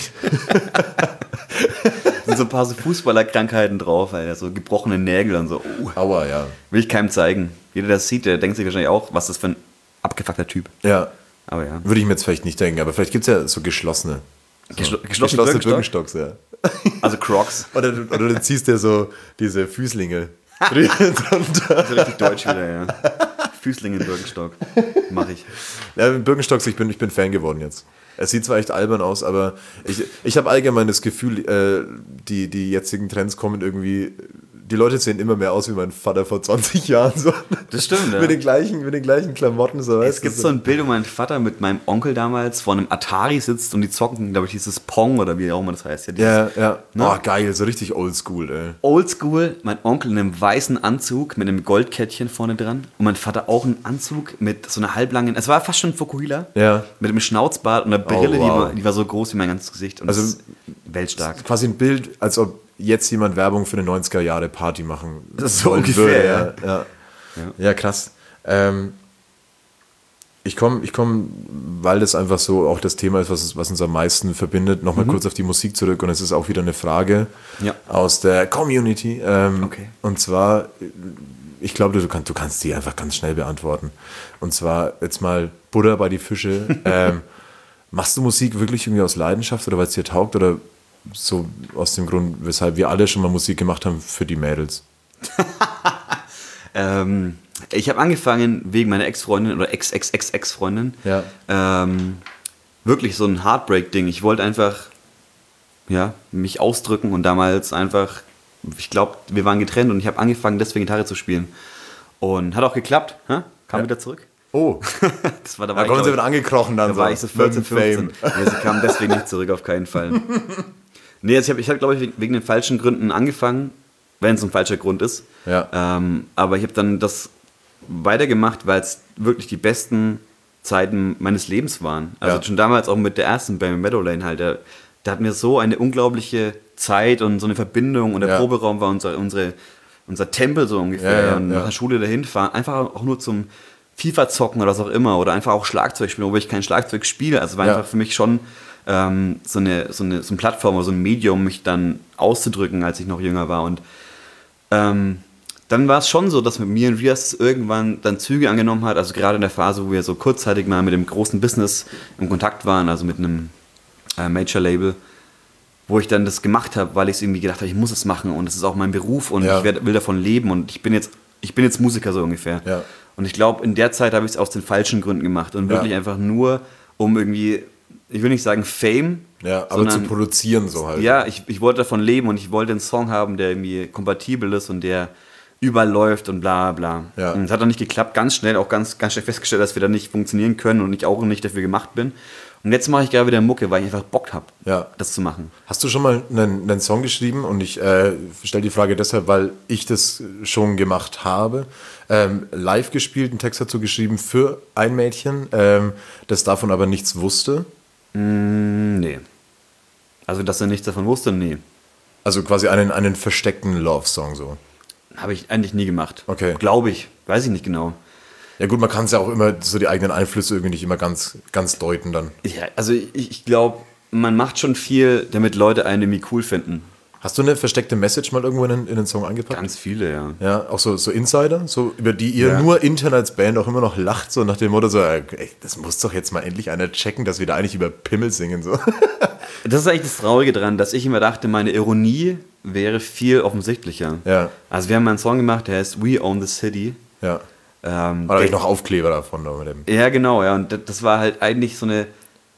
sind so ein paar so Fußballerkrankheiten drauf, Alter. So gebrochene Nägel und so. Uh, Aua, ja. will ich keinem zeigen. Jeder, der das sieht, der denkt sich wahrscheinlich auch, was ist das für ein abgefuckter Typ. Ja, Aber ja. würde ich mir jetzt vielleicht nicht denken, aber vielleicht gibt es ja so geschlossene. So Geschlo- geschlossene geschlossene Birkenstock? Birkenstocks, ja. Also Crocs. Oder, du- oder du ziehst dir so diese Füßlinge drunter. Das ist richtig deutsch wieder, ja. Füßlinge in Birkenstock. Mach ich. Ja, mit Birkenstocks, ich bin, ich bin Fan geworden jetzt. Es sieht zwar echt albern aus, aber ich, ich habe allgemein das Gefühl, äh, die, die jetzigen Trends kommen irgendwie. Die Leute sehen immer mehr aus wie mein Vater vor zwanzig Jahren. So. Das stimmt, ja. Mit den gleichen, mit den gleichen Klamotten. So, Es weißt gibt du, so ein Bild, wo mein Vater mit meinem Onkel damals vor einem Atari sitzt und die zocken, glaube ich, dieses Pong oder wie auch immer das heißt. Ja, dieses Ja, ja. Ne? Oh, geil, so richtig oldschool, ey. Oldschool, mein Onkel in einem weißen Anzug mit einem Goldkettchen vorne dran und mein Vater auch einen Anzug mit so einer halblangen, es war fast schon ein Fukuhila, Ja. mit einem Schnauzbart und einer Brille, Oh, wow. die, war, die war so groß wie mein ganzes Gesicht und Also- das ist weltstark. Quasi ein Bild, als ob jetzt jemand Werbung für eine neunziger Jahre Party machen Das ist so wollen ungefähr, würde. ja. Ja, ja. ja krass. Ähm, ich komme, ich komm, weil das einfach so auch das Thema ist, was, was uns am meisten verbindet, nochmal kurz auf die Musik zurück, und es ist auch wieder eine Frage Ja. aus der Community. Ähm, Okay. Und zwar, ich glaube, du, kann, du kannst die einfach ganz schnell beantworten. Und zwar jetzt mal Butter bei die Fische. ähm, machst du Musik wirklich irgendwie aus Leidenschaft oder weil es dir taugt, oder so aus dem Grund, weshalb wir alle schon mal Musik gemacht haben für die Mädels? Ähm, ich habe angefangen wegen meiner Ex-Freundin oder Ex-Ex-Ex-Ex-Freundin. Ja. Ähm, wirklich so ein Heartbreak-Ding. Ich wollte einfach ja, mich ausdrücken und damals einfach, ich glaube, wir waren getrennt und ich habe angefangen, deswegen Gitarre zu spielen. Und hat auch geklappt. Hä? Kam Ja. wieder zurück. Oh, Das war, da da war ich, kommen sie glaub wieder angekrochen dann. Da war ich so vierzehn, mit dem fünfzehn. Ja, sie kam deswegen nicht zurück, auf keinen Fall. Nee, also ich habe, ich hab, glaube ich, wegen den falschen Gründen angefangen, wenn es ein falscher Grund ist. Ja. Ähm, aber ich habe dann das weitergemacht, weil es wirklich die besten Zeiten meines Lebens waren. Also Ja. schon damals auch mit der ersten Band Meadowlane halt. Da, da hatten wir so eine unglaubliche Zeit und so eine Verbindung, und der Ja. Proberaum war unser, unsere, unser Tempel so ungefähr. Ja, ja, und ja. nach der Schule dahin fahren, einfach auch nur zum FIFA zocken oder was auch immer, oder einfach auch Schlagzeug spielen, obwohl ich kein Schlagzeug spiele. Also war Ja. einfach für mich schon ähm, so, eine, so, eine, so eine Plattform oder so ein Medium, mich dann auszudrücken, als ich noch jünger war. Und ähm, dann war es schon so, dass mit mir und Rias irgendwann dann Züge angenommen hat, also gerade in der Phase, wo wir so kurzzeitig mal mit dem großen Business im Kontakt waren, also mit einem äh, Major-Label, wo ich dann das gemacht habe, weil ich irgendwie gedacht habe, ich muss es machen und es ist auch mein Beruf und Ja. ich werd, will davon leben und ich bin jetzt, ich bin jetzt Musiker so ungefähr. Ja. Und ich glaube, in der Zeit habe ich es aus den falschen Gründen gemacht und wirklich Ja. einfach nur, um irgendwie, ich will nicht sagen Fame, Ja, aber zu sondern- produzieren so halt. ja, ich, ich wollte davon leben und ich wollte einen Song haben, der irgendwie kompatibel ist und der überall läuft und bla bla. Ja. Und es hat dann nicht geklappt, ganz schnell, auch ganz, ganz schnell festgestellt, dass wir da nicht funktionieren können und ich auch nicht dafür gemacht bin. Und jetzt mache ich gerade wieder Mucke, weil ich einfach Bock habe, Ja. das zu machen. Hast du schon mal einen, einen Song geschrieben? Und ich äh, stelle die Frage deshalb, weil ich das schon gemacht habe. Ähm, live gespielt, einen Text dazu geschrieben für ein Mädchen, ähm, das davon aber nichts wusste. Mm, nee. Also, dass er nichts davon wusste, nee. Also quasi einen, einen versteckten Love-Song so. Habe ich eigentlich nie gemacht. Okay. Glaube ich. Weiß ich nicht genau. Ja gut, man kann es ja auch immer, so die eigenen Einflüsse irgendwie nicht immer ganz, ganz deuten dann. Ja, also ich, ich glaube, man macht schon viel, damit Leute einen irgendwie cool finden. Hast du eine versteckte Message mal irgendwo in den, in den Song angepackt? Ganz viele, ja. Ja, auch so, so Insider, so über die ihr Ja. nur intern als Band auch immer noch lacht, so nach dem Motto so, ey, das muss doch jetzt mal endlich einer checken, dass wir da eigentlich über Pimmel singen, so. Das ist eigentlich das Traurige dran, dass ich immer dachte, meine Ironie wäre viel offensichtlicher. Ja. Also wir haben mal einen Song gemacht, der heißt We Own the City. Ja. Ähm, War da der- noch Aufkleber davon, da mit dem. Ja, genau, ja. Und das- das war halt eigentlich so eine.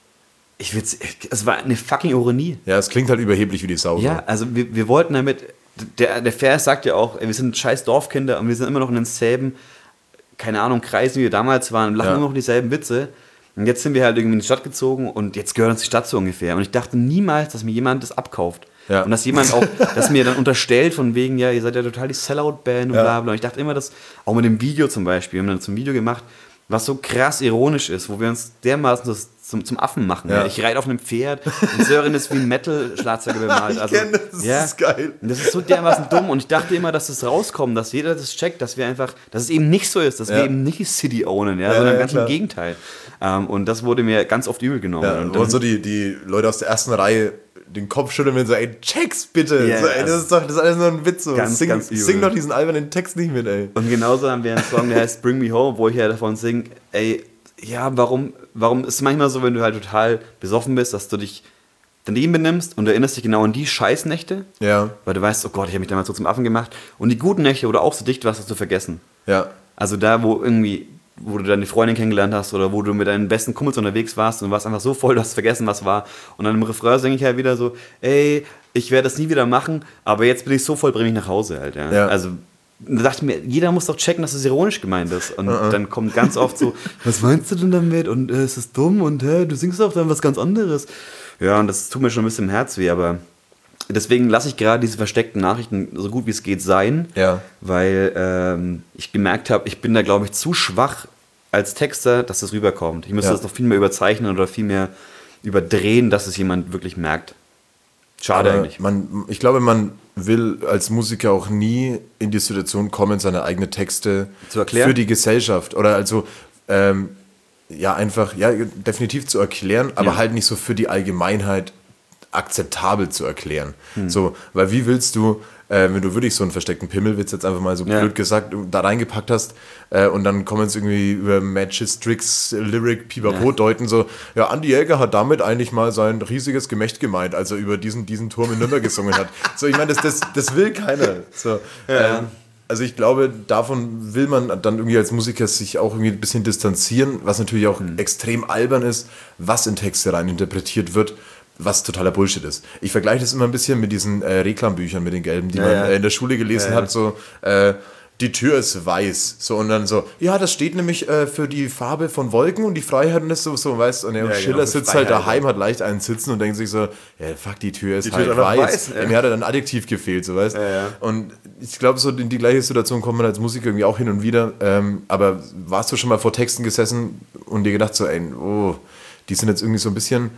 Ich will es war eine fucking Ironie. Ja, es klingt halt überheblich wie die Sau. Ja, also wir, wir wollten damit. Der, der Vers sagt ja auch, ey, wir sind scheiß Dorfkinder und wir sind immer noch in denselben, keine Ahnung, Kreisen, wie wir damals waren, und lachen Ja. immer noch dieselben Witze. Und jetzt sind wir halt irgendwie in die Stadt gezogen und jetzt gehört uns die Stadt so ungefähr. Und ich dachte niemals, dass mir jemand das abkauft. Ja. Und dass jemand auch, dass mir dann unterstellt von wegen, ja, ihr seid ja total die Sellout-Band und Ja. bla bla. Und ich dachte immer, dass, auch mit dem Video zum Beispiel, wir haben dann zum Video gemacht, was so krass ironisch ist, wo wir uns dermaßen das zum, zum Affen machen. Ja. Ja. Ich reite auf einem Pferd und Sören ist wie ein Metal-Schlagzeuger bemalt. Ich Also, kenn das, das ja. ist geil. Und das ist so dermaßen dumm und ich dachte immer, dass das rauskommt, dass jeder das checkt, dass wir einfach, dass es eben nicht so ist, dass Ja. wir eben nicht die City ownen, ja, Ja, sondern ja, ganz klar. im Gegenteil. Ähm, und das wurde mir ganz oft übel genommen. Ja, und und, dann, so die, die Leute aus der ersten Reihe den Kopf schütteln und so, ey, check's bitte. Ja, so, ey, das also ist doch, das ist alles nur ein Witz. So. ganz, sing, ganz übel. sing doch diesen albernen Text nicht mit, ey. und genauso haben wir einen Song, der heißt Bring Me Home, wo ich ja davon singe, ey, ja, warum, warum ist es manchmal so, wenn du halt total besoffen bist, dass du dich daneben benimmst und du erinnerst dich genau an die Scheißnächte, Ja, weil du weißt, oh Gott, ich habe mich damals so zum Affen gemacht, und die guten Nächte, wo du auch so dicht warst, hast du vergessen. ja. Also da, wo irgendwie, wo du deine Freundin kennengelernt hast oder wo du mit deinen besten Kumpels unterwegs warst und du warst einfach so voll, du hast vergessen, was war. Und dann im Refrain singe ich halt wieder so, ey, ich werde das nie wieder machen, aber jetzt bin ich so voll, bring mich nach Hause halt. Ja. Ja. Also da dachte ich mir, jeder muss doch checken, dass es ironisch gemeint ist. Und uh-uh. dann kommt ganz oft so, was meinst du denn damit? Und äh, ist das dumm? Und äh, du singst doch dann was ganz anderes. Ja, und das tut mir schon ein bisschen im Herz weh, aber deswegen lasse ich gerade diese versteckten Nachrichten so gut wie es geht sein, Ja. weil ähm, ich gemerkt habe, ich bin da, glaube ich, zu schwach als Texter, dass das rüberkommt. Ich müsste Ja. das noch viel mehr überzeichnen oder viel mehr überdrehen, dass es jemand wirklich merkt. Schade Aber eigentlich. man, ich glaube, man will als Musiker auch nie in die Situation kommen, seine eigenen Texte Zu erklären? für die Gesellschaft oder also ähm, ja einfach, ja definitiv zu erklären, aber Ja. halt nicht so für die Allgemeinheit akzeptabel zu erklären. So, weil wie willst du, äh, wenn du wirklich so einen versteckten Pimmelwitz jetzt einfach mal so Ja. blöd gesagt da reingepackt hast äh, und dann kommen es irgendwie über Matches, Tricks, Lyric, Pipapo Ja. deuten so, ja, Andi Jäger hat damit eigentlich mal sein riesiges Gemächt gemeint, als er über diesen, diesen Turm in Nürnberg gesungen hat. So, ich meine, das, das, das will keiner. So, ähm, also ich glaube, davon will man dann irgendwie als Musiker sich auch irgendwie ein bisschen distanzieren, was natürlich auch Mhm. extrem albern ist, was in Texte rein interpretiert wird, was totaler Bullshit ist. Ich vergleiche das immer ein bisschen mit diesen äh, Reklambüchern, mit den gelben, die Ja, man ja. äh, in der Schule gelesen Ja, ja. hat, so äh, die Tür ist weiß, so und dann so, ja, das steht nämlich äh, für die Farbe von Wolken und die Freiheit und das so, so weißt und, ja, und Ja, Schiller genau, für sitzt halt Freiheit, daheim, hat leicht einen Sitzen und denkt sich so, ja, fuck, die Tür ist Die Tür halt ist einfach weiß. weiß, ja. Mir hat halt ein Adjektiv gefehlt, so weißt Ja, ja. und ich glaube, so in die gleiche Situation kommt man als Musiker irgendwie auch hin und wieder, ähm, aber warst du schon mal vor Texten gesessen und dir gedacht so, ey, oh, die sind jetzt irgendwie so ein bisschen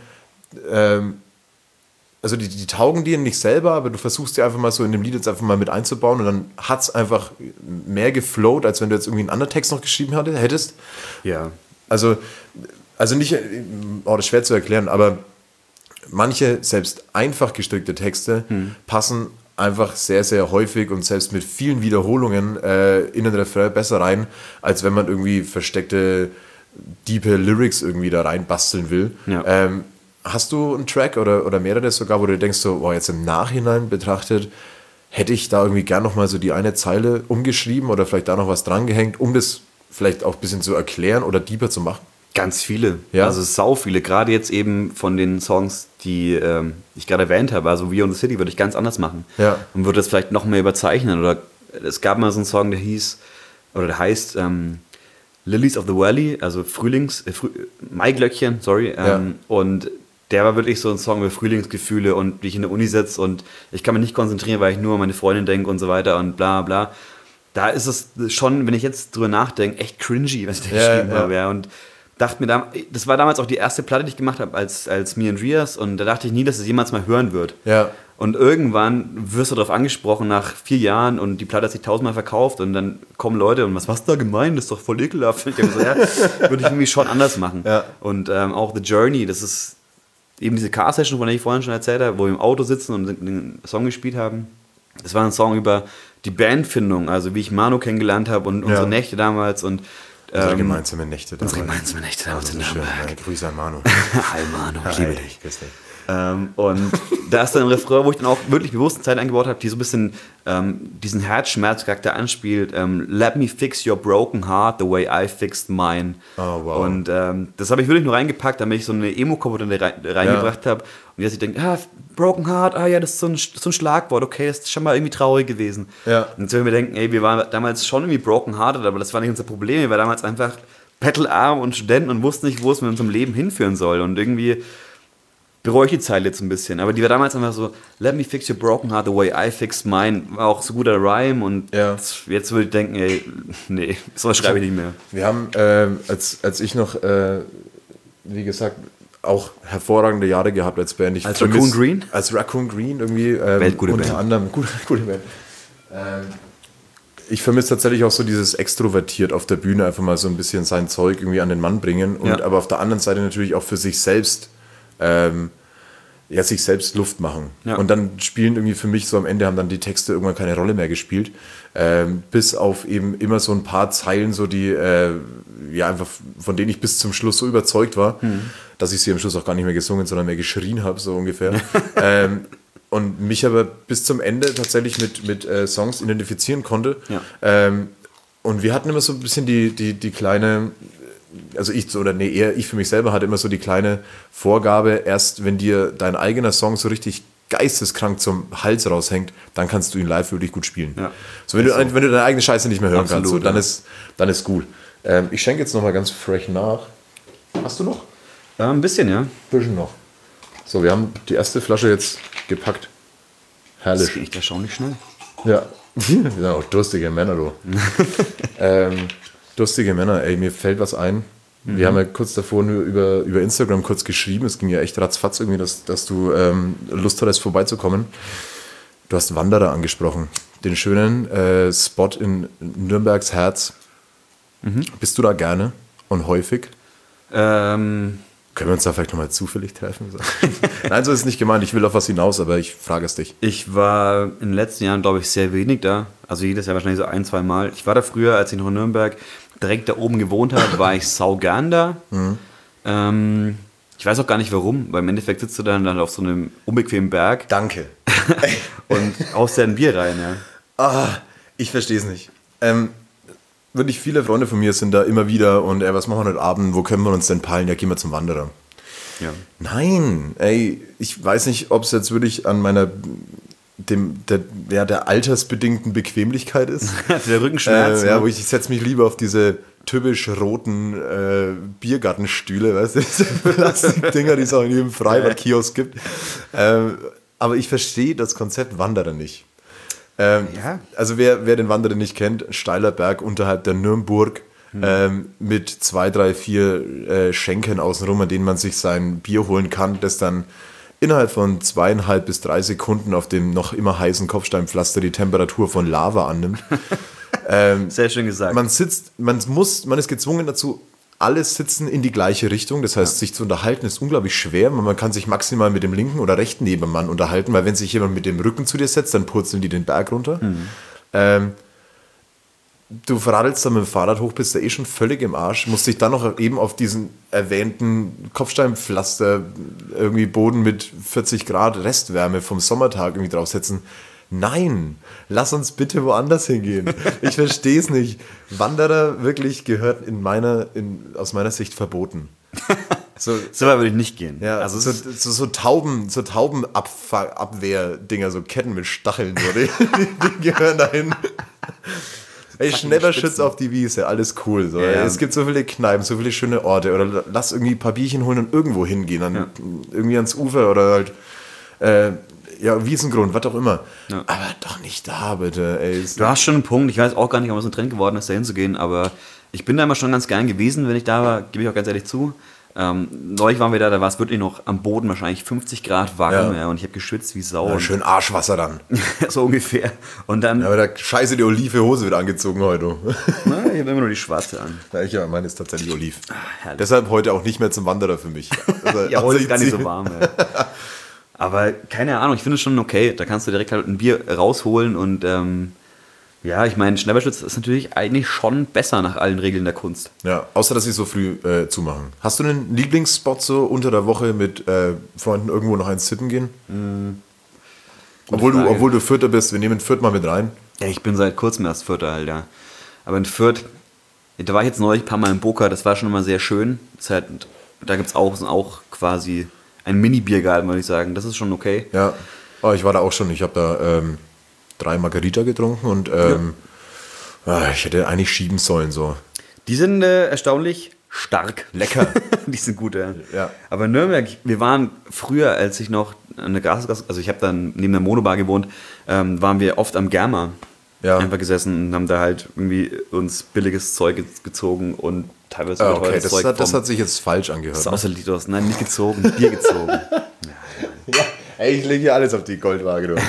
ähm, also die, die taugen dir nicht selber, aber du versuchst die einfach mal so in dem Lied jetzt einfach mal mit einzubauen und dann hat es einfach mehr geflowt, als wenn du jetzt irgendwie einen anderen Text noch geschrieben hatte, hättest. Ja. Also, also nicht, oh, das ist schwer zu erklären, aber manche, selbst einfach gestrickte Texte Hm. passen einfach sehr, sehr häufig und selbst mit vielen Wiederholungen äh, in den Refrain besser rein, als wenn man irgendwie versteckte, diepe Lyrics irgendwie da reinbasteln will. Ja. Ähm, Hast du einen Track oder, oder mehrere sogar, wo du denkst, so, boah, jetzt im Nachhinein betrachtet, hätte ich da irgendwie gern nochmal so die eine Zeile umgeschrieben oder vielleicht da noch was dran gehängt, um das vielleicht auch ein bisschen zu erklären oder deeper zu machen? Ganz viele. Ja? Also sau viele. Gerade jetzt eben von den Songs, die ähm, ich gerade erwähnt habe. Also We Own the City würde ich ganz anders machen. Ja. Und würde das vielleicht noch mehr überzeichnen. Oder es gab mal so einen Song, der hieß, oder der heißt ähm, Lilies of the Valley, also Frühlings, äh, Früh, Maiglöckchen, sorry. Ähm, Ja. Und der war wirklich so ein Song über Frühlingsgefühle und wie ich in der Uni sitze und ich kann mich nicht konzentrieren, weil ich nur an meine Freundin denke und so weiter und bla bla. Da ist es schon, wenn ich jetzt drüber nachdenke, echt cringy, was ich da Ja, geschrieben ja. habe. Ja. Und dachte mir, da, das war damals auch die erste Platte, die ich gemacht habe als, als Me and Rias und da dachte ich nie, dass es jemals mal hören wird. Ja. Und irgendwann wirst du darauf angesprochen nach vier Jahren und die Platte hat sich tausendmal verkauft und dann kommen Leute und was hast du da gemeint? Das ist doch voll ekelhaft. Und ich denke so, ja, würde ich irgendwie schon anders machen. Ja. Und ähm, auch The Journey, das ist eben diese Car-Session, von der ich vorhin schon erzählt habe, wo wir im Auto sitzen und den Song gespielt haben. Das war ein Song über die Bandfindung, also wie ich Manu kennengelernt habe und unsere Ja. Nächte damals und Unsere ähm, gemeinsame Nächte. unsere gemeinsame Nächte damals in Schön, Nürnberg. ja, Grüße an Manu. Hi Manu, ich liebe Hi, dich. grüß dich. Ähm, und da ist dann ein Refrain, wo ich dann auch wirklich bewusst eine Zeit eingebaut habe, die so ein bisschen ähm, diesen Herzschmerzcharakter anspielt. Ähm, Let me fix your broken heart the way I fixed mine. Oh, wow. Und ähm, das habe ich wirklich nur reingepackt, damit ich so eine Emo-Komponente rein, reingebracht habe. Und jetzt ich denke, ah, broken heart, ah ja, das ist so ein, so ein Schlagwort, okay, das ist schon mal irgendwie traurig gewesen. Ja. Und jetzt wenn wir denken, ey, wir waren damals schon irgendwie broken hearted, aber das war nicht unser Problem. Wir waren damals einfach bettelarm und Studenten und wussten nicht, wo es mit unserem Leben hinführen soll. Und irgendwie bereue ich die Zeile jetzt ein bisschen, aber die war damals einfach so, let me fix your broken heart the way I fixed mine, war auch so guter Rhyme und Ja. jetzt würde ich denken, ey, nee, sowas schreibe ich nicht mehr. Wir haben, ähm, als, als ich noch, äh, wie gesagt, auch hervorragende Jahre gehabt als Band. Ich Als vermiss- Raccoon Green? Als Raccoon Green irgendwie. Ähm, Weltgute unter Band. anderem, gute, gute Band. Ähm, ich vermisse tatsächlich auch so dieses extrovertiert auf der Bühne, einfach mal so ein bisschen sein Zeug irgendwie an den Mann bringen und Ja. aber auf der anderen Seite natürlich auch für sich selbst ähm, ja, sich selbst Luft machen. Ja. Und dann spielen irgendwie für mich so am Ende haben dann die Texte irgendwann keine Rolle mehr gespielt. Ähm, bis auf eben immer so ein paar Zeilen, so die, äh, ja, einfach von denen ich bis zum Schluss so überzeugt war, dass ich sie am Schluss auch gar nicht mehr gesungen, sondern mehr geschrien habe, so ungefähr. ähm, und mich aber bis zum Ende tatsächlich mit, mit äh, Songs identifizieren konnte. Ja. Ähm, und wir hatten immer so ein bisschen die, die, die kleine, also ich, oder nee, eher ich für mich selber hatte immer so die kleine Vorgabe, erst wenn dir dein eigener Song so richtig geisteskrank zum Hals raushängt, dann kannst du ihn live wirklich gut spielen. Ja. So, wenn, du, wenn du deine eigene Scheiße nicht mehr hören Absolut, kannst, so, dann, ja. ist, dann ist gut. Ähm, ich schenke jetzt nochmal ganz frech nach. Hast du noch? Ja, ein bisschen, ja. Bisschen noch. So, wir haben die erste Flasche jetzt gepackt. Das Herrlich. geht erstaunlich schnell. Ja, wir sind auch durstige Männer, du. ähm, durstige Männer, ey, mir fällt was ein. Mhm. Wir haben ja kurz davor nur über, über Instagram kurz geschrieben. Es ging ja echt ratzfatz irgendwie, dass, dass du ähm, Lust hattest, vorbeizukommen. Du hast Wanderer angesprochen. Den schönen äh, Spot in Nürnbergs Herz. Mhm. Bist du da gerne und häufig? Ähm, Können wir uns da vielleicht nochmal zufällig treffen? So. Nein, so ist es nicht gemeint. Ich will auf was hinaus, aber ich frage es dich. ich war in den letzten Jahren, glaube ich, sehr wenig da. Also jedes Jahr wahrscheinlich so ein, zwei Mal. Ich war da früher, als ich noch in Nürnberg direkt da oben gewohnt habe, war ich sau gern da. Mhm. Ähm, ich weiß auch gar nicht warum, weil im Endeffekt sitzt du dann, dann auf so einem unbequemen Berg Danke. und haust dir ein Bier rein. Ja. Ah, ich verstehe es nicht. Ähm, wirklich viele Freunde von mir sind da immer wieder und ey, was machen wir heute Abend? Wo können wir uns denn peilen? Ja, gehen wir zum Wanderer. Ja. Nein, ey, ich weiß nicht, ob es jetzt wirklich an meiner dem, der, ja, der altersbedingten Bequemlichkeit ist. Der Rückenschmerz. Äh, ja, ne? wo ich, ich setze mich lieber auf diese typisch roten äh, Biergartenstühle, weißt du, diese Plastikdinger, die es auch in jedem Freibad-Kiosk gibt. Ähm, aber ich verstehe das Konzept Wanderer nicht. Ähm, Ja. Also wer, wer den Wanderer nicht kennt, steiler Berg unterhalb der Nürnberg ähm, mit zwei, drei, vier äh, Schenken außenrum, an denen man sich sein Bier holen kann, das dann innerhalb von zweieinhalb bis drei Sekunden auf dem noch immer heißen Kopfsteinpflaster die Temperatur von Lava annimmt. ähm, Sehr schön gesagt. man sitzt, man muss, man ist gezwungen dazu, alles sitzen in die gleiche Richtung. Das heißt, sich zu unterhalten ist unglaublich schwer. Man kann sich maximal mit dem linken oder rechten Nebenmann unterhalten, weil wenn sich jemand mit dem Rücken zu dir setzt, dann purzeln die den Berg runter. Ähm, du verradelst dann mit dem Fahrrad hoch, bist da eh schon völlig im Arsch, musst dich dann noch eben auf diesen erwähnten Kopfsteinpflaster, irgendwie Boden mit vierzig Grad Restwärme vom Sommertag irgendwie draufsetzen. Nein, lass uns bitte woanders hingehen. Ich verstehe es nicht. Wanderer wirklich gehört in meiner, in, aus meiner Sicht verboten. So, So weit würde ich nicht gehen. ja, also so, es ist- so, so Tauben, so Taubenabwehr-Dinger, so Ketten mit Stacheln, so, die, die, die gehören dahin. Ey, Schnepperschütz auf die Wiese, alles cool. So. Ja, ja. Es gibt so viele Kneipen, so viele schöne Orte. Oder lass irgendwie ein paar Bierchen holen und irgendwo hingehen. Dann Ja. irgendwie ans Ufer oder halt äh, ja, Wiesengrund, was auch immer. Ja. Aber doch nicht da, bitte. Ey, es- Du hast schon einen Punkt. Ich weiß auch gar nicht, ob es ein Trend geworden ist, da hinzugehen, aber ich bin da immer schon ganz gern gewesen, wenn ich da war, gebe ich auch ganz ehrlich zu. Ähm, neulich waren wir da, da war es wirklich noch am Boden wahrscheinlich fünfzig Grad warm, Ja. ja, und ich habe geschwitzt wie Sau. Ja, schön Arschwasser dann. so ungefähr. Und dann, Ja, aber da scheiße die Olive Hose wird angezogen heute. na, ich habe immer nur die schwarze an. Ja, ich, ja, meine ist tatsächlich Oliv. herrlich. Deshalb heute auch nicht mehr zum Wanderer für mich. Also, Ja, heute ist ich gar nicht zieh- so warm. Ja. Aber keine Ahnung, ich finde es schon okay. Da kannst du direkt halt ein Bier rausholen und ähm, ja, ich meine, Schnäpperschlitz ist natürlich eigentlich schon besser nach allen Regeln der Kunst. Ja, außer dass sie so früh äh, zumachen. Hast du einen Lieblingsspot so unter der Woche mit äh, Freunden irgendwo noch eins sippen gehen? obwohl, du, Frage. obwohl du Vierter bist, wir nehmen Fürth mal mit rein. Ja, ich bin seit kurzem erst Vierter halt, ja. Aber in Fürth, da war ich jetzt neulich ein paar Mal im Boca, das war schon immer sehr schön. Das ist halt, da gibt es auch, auch quasi ein Mini-Biergarten, würde ich sagen. Das ist schon okay. Ja, oh, ich war da auch schon. Ich habe da ähm, drei Margarita getrunken und ähm, ah, ich hätte eigentlich schieben sollen so. Die sind äh, erstaunlich stark. Lecker. Die sind gut, ja. Ja. Aber Nürnberg, wir waren früher, als ich noch an der Grasgasse, also ich habe dann neben der Monobar gewohnt, ähm, waren wir oft am Germa Ja. einfach gesessen und haben da halt irgendwie uns billiges Zeug ge- gezogen und teilweise Ah, überteuertes okay, das Zeug hat, das vom- hat sich jetzt falsch angehört. Das ist Ne? außer Litos. Nein, nicht gezogen, Bier gezogen. Ey, ich lege hier alles auf die Goldwaage. Du.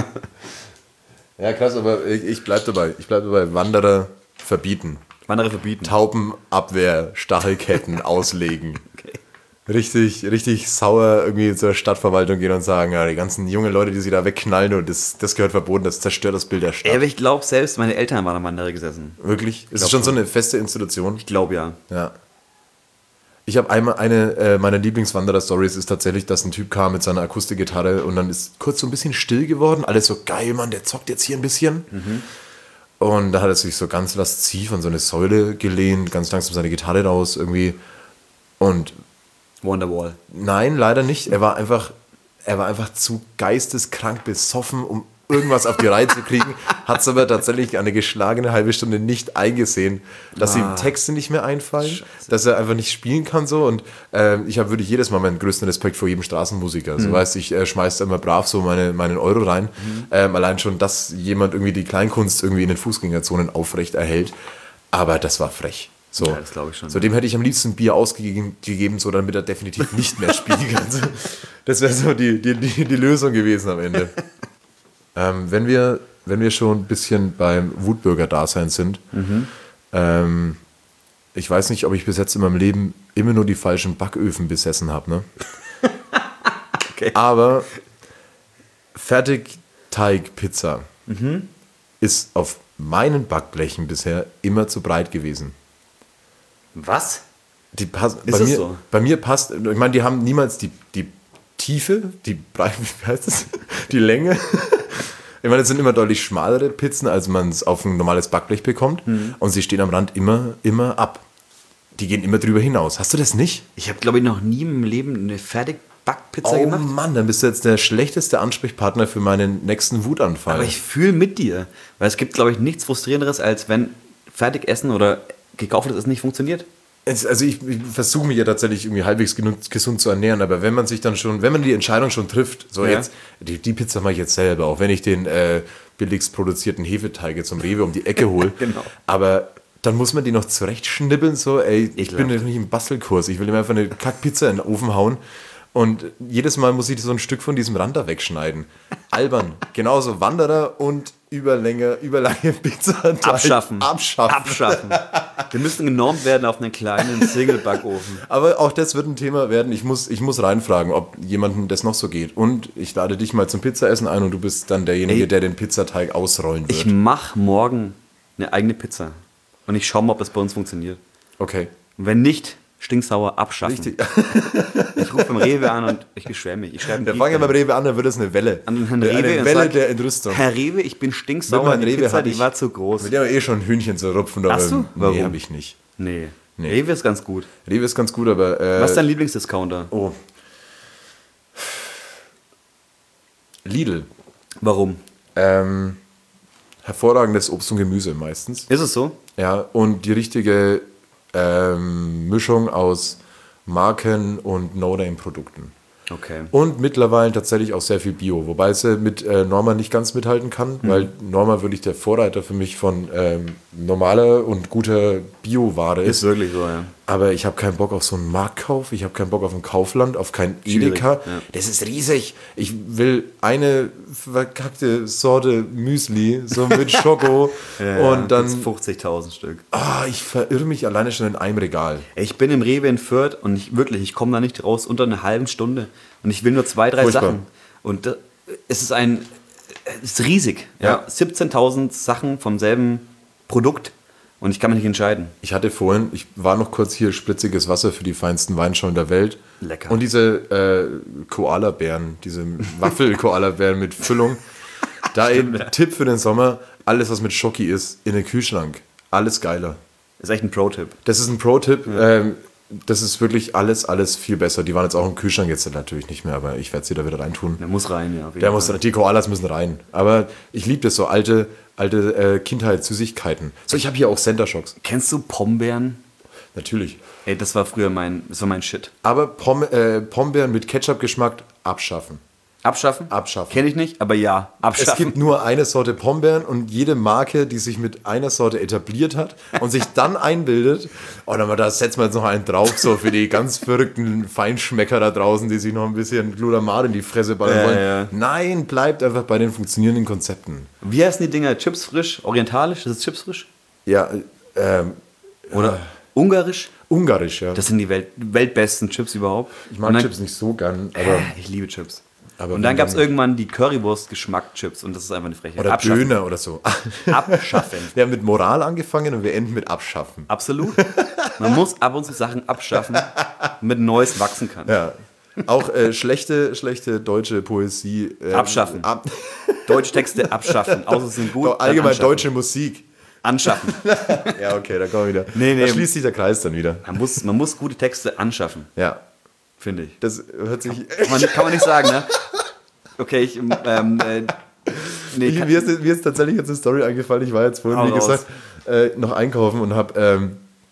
Ja, krass, aber ich, ich bleib dabei. Ich bleib dabei. Wanderer verbieten. Wanderer verbieten. Taubenabwehr, Stachelketten auslegen. Richtig, richtig sauer irgendwie zur Stadtverwaltung gehen und sagen, ja, die ganzen jungen Leute, die sie da wegknallen und das, das gehört verboten, das zerstört das Bild der Stadt. Ey, aber ich glaube, selbst meine Eltern waren am Wanderer gesessen. Wirklich? Ist es glaub schon so schon. eine feste Institution? Ich glaube ja. Ja. Ich habe einmal eine äh, meiner Lieblingswanderer-Stories ist tatsächlich, dass ein Typ kam mit seiner Akustikgitarre und dann ist kurz so ein bisschen still geworden. Alles so, geil, Mann, der zockt jetzt hier ein bisschen. Und da hat er sich so ganz lasziv an so eine Säule gelehnt, ganz langsam seine Gitarre raus irgendwie. Und Wonderwall. nein, leider nicht. Er war einfach, er war einfach zu geisteskrank besoffen, um irgendwas auf die Reihe zu kriegen. Hat es aber tatsächlich eine geschlagene halbe Stunde nicht eingesehen, dass ihm Texte nicht mehr einfallen, dass er einfach nicht spielen kann so. Und ähm, ich habe wirklich jedes Mal meinen größten Respekt vor jedem Straßenmusiker. So weißt, ich äh, schmeiß da immer brav so meine, meinen Euro rein. Ähm, allein schon, dass jemand irgendwie die Kleinkunst irgendwie in den Fußgängerzonen aufrecht erhält. Aber das war frech. So. Ja, das glaube ich schon. So, dem hätte ich am liebsten Bier ausgegeben, gegeben, so damit er definitiv nicht mehr spielen kann. So, das wäre so die, die, die, die Lösung gewesen am Ende. ähm, wenn, wir, wenn wir schon ein bisschen beim Wutbürger-Dasein sind, ähm, ich weiß nicht, ob ich bis jetzt in meinem Leben immer nur die falschen Backöfen besessen habe. Ne? Okay. Aber Fertigteig-Pizza ist auf meinen Backblechen bisher immer zu breit gewesen. Was? Die passen, Ist bei, es mir, so? bei mir passt, ich meine, die haben niemals die, die Tiefe, die Breite, wie heißt das? Die Länge. Ich meine, es sind immer deutlich schmalere Pizzen, als man es auf ein normales Backblech bekommt. Mhm. Und sie stehen am Rand immer, immer ab. Die gehen immer drüber hinaus. Hast du das nicht? Ich habe, glaube ich, noch nie im Leben eine Fertigbackpizza Oh gemacht. Mann, dann bist du jetzt der schlechteste Ansprechpartner für meinen nächsten Wutanfall. Aber ich fühle mit dir. Weil es gibt, glaube ich, nichts Frustrierenderes, als wenn Fertigessen oder gekauftes Essen nicht funktioniert. Es, also ich, ich versuche mich ja tatsächlich irgendwie halbwegs genug, gesund zu ernähren, aber wenn man sich dann schon, wenn man die Entscheidung schon trifft, so Ja. jetzt, die, die Pizza mache ich jetzt selber, auch wenn ich den äh, billigst produzierten Hefeteig jetzt zum Rewe um die Ecke hole, Genau. aber dann muss man die noch zurechtschnibbeln, so, ey, ich Ekelhaft. bin doch nicht im Bastelkurs, ich will ihm einfach eine Kackpizza in den Ofen hauen und jedes Mal muss ich so ein Stück von diesem Rand da wegschneiden. Albern, genauso Wanderer und Überlänge, überlange Pizza Abschaffen. Abschaffen. Abschaffen. Wir müssen genormt werden auf einen kleinen Single-Backofen. Aber auch das wird ein Thema werden. Ich muss, ich muss reinfragen, ob jemandem das noch so geht. Und ich lade dich mal zum Pizzaessen ein und du bist dann derjenige, Ey. der den Pizzateig ausrollen wird. Ich mache morgen eine eigene Pizza. Und ich schaue mal, ob das bei uns funktioniert. Okay. Und wenn nicht, stinksauer abschaffen. Richtig. Ich rufe beim Rewe an und ich beschwere mich. Ich schreibe Wir fangen ja beim Rewe an, dann wird es eine Welle. an Herrn eine Rewe und Welle sag, der Entrüstung. Herr Rewe, ich bin Mit stinksauer. meinem Die Rewe Pizza, hab die ich- war zu groß. Mit dem eh schon Hühnchen zu rupfen. Aber Hast du? Warum? Nee, habe ich nicht. Nee. Nee. Rewe ist ganz gut. Rewe ist ganz gut, aber... Äh, Was ist dein Lieblingsdiscounter? Oh. Lidl. Warum? Ähm, hervorragendes Obst und Gemüse meistens. Ist es so? Ja, und die richtige ähm, Mischung aus Marken- und No-Name-Produkten. Okay. Und mittlerweile tatsächlich auch sehr viel Bio, wobei sie mit äh, Norma nicht ganz mithalten kann, Mhm. weil Norma wirklich der Vorreiter für mich von ähm, normaler und guter Bio-Ware ist. Ist wirklich so, ja. Aber ich habe keinen Bock auf so einen Marktkauf, ich habe keinen Bock auf ein Kaufland, auf kein Edeka. Ja. Das ist riesig. Ich will eine verkackte Sorte Müsli, so mit Schoko. Ja, und dann, fünfzigtausend Stück. ah, ich verirre mich alleine schon in einem Regal. Ich bin im Rewe in Fürth und ich wirklich, ich komme da nicht raus unter einer halben Stunde. Und ich will nur zwei, drei Furchtbar. Sachen. Und da, es ist ein, es ist riesig. Ja. Ja. siebzehntausend Sachen vom selben Produkt und ich kann mich nicht entscheiden. Ich hatte vorhin, ich war noch kurz hier, spritziges Wasser für die feinsten Weinschauen der Welt. Lecker. Und diese äh, Koala-Bären, diese Waffel-Koala-Bären mit Füllung. Da eben Tipp für den Sommer, alles was mit Schoki ist, in den Kühlschrank. Alles geiler. Ist echt ein Pro-Tipp. Das ist ein Pro-Tipp. Ähm, das ist wirklich alles, alles viel besser. Die waren jetzt auch im Kühlschrank, jetzt natürlich nicht mehr, aber ich werde sie da wieder reintun. Der muss rein, ja. auf jeden Der muss, Fall. die Koalas müssen rein. Aber ich liebe das so, alte, alte äh, Kindheitssüßigkeiten. So, ich habe hier auch Center Shocks. Kennst du Pombeeren? Natürlich. Ey, das war früher mein, das war mein Shit. Aber Pom äh, Pombeeren mit Ketchup-Geschmack abschaffen. Abschaffen? Abschaffen. Kenne ich nicht, aber ja, abschaffen. Es gibt nur eine Sorte Pombeeren und jede Marke, die sich mit einer Sorte etabliert hat und sich dann einbildet, oh, dann, da setzen wir jetzt noch einen drauf, so für die ganz verrückten Feinschmecker da draußen, die sich noch ein bisschen Glutamat in die Fresse ballern Ja, wollen. ja. Nein, bleibt einfach bei den funktionierenden Konzepten. Wie heißen die Dinger? Chips frisch? Orientalisch? Das ist Chips frisch? Ja, ähm, Oder ungarisch? ungarisch, ja. Das sind die Welt, weltbesten Chips überhaupt. Ich mag Und dann- Chips nicht so gern, aber Ich liebe Chips. Aber und dann wenn gab es dann- irgendwann die Currywurst-Geschmack-Chips und das ist einfach eine Frechheit. oder Abschaffen. Döner oder so. Abschaffen. Wir haben mit Moral angefangen und wir enden mit Abschaffen. Absolut. Man muss ab und zu Sachen abschaffen, damit Neues wachsen kann. Ja. Auch äh, schlechte, schlechte deutsche Poesie. äh, Abschaffen. Ab Deutsche Texte abschaffen. Außer sie sind gut. dann allgemein anschaffen. deutsche Musik. Anschaffen. Ja, okay, da kommen wir wieder. Nee, nee. Da schließt sich der Kreis dann wieder. Man muss, man muss gute Texte anschaffen, Ja. finde ich. Das hört sich. Kann man, kann man nicht sagen, ne? Okay, ich. Ähm, äh, nee, Ich, kann, mir, ist, mir ist tatsächlich jetzt eine Story eingefallen. Ich war jetzt vorhin, Hau wie raus. gesagt, äh, noch einkaufen und habe ähm,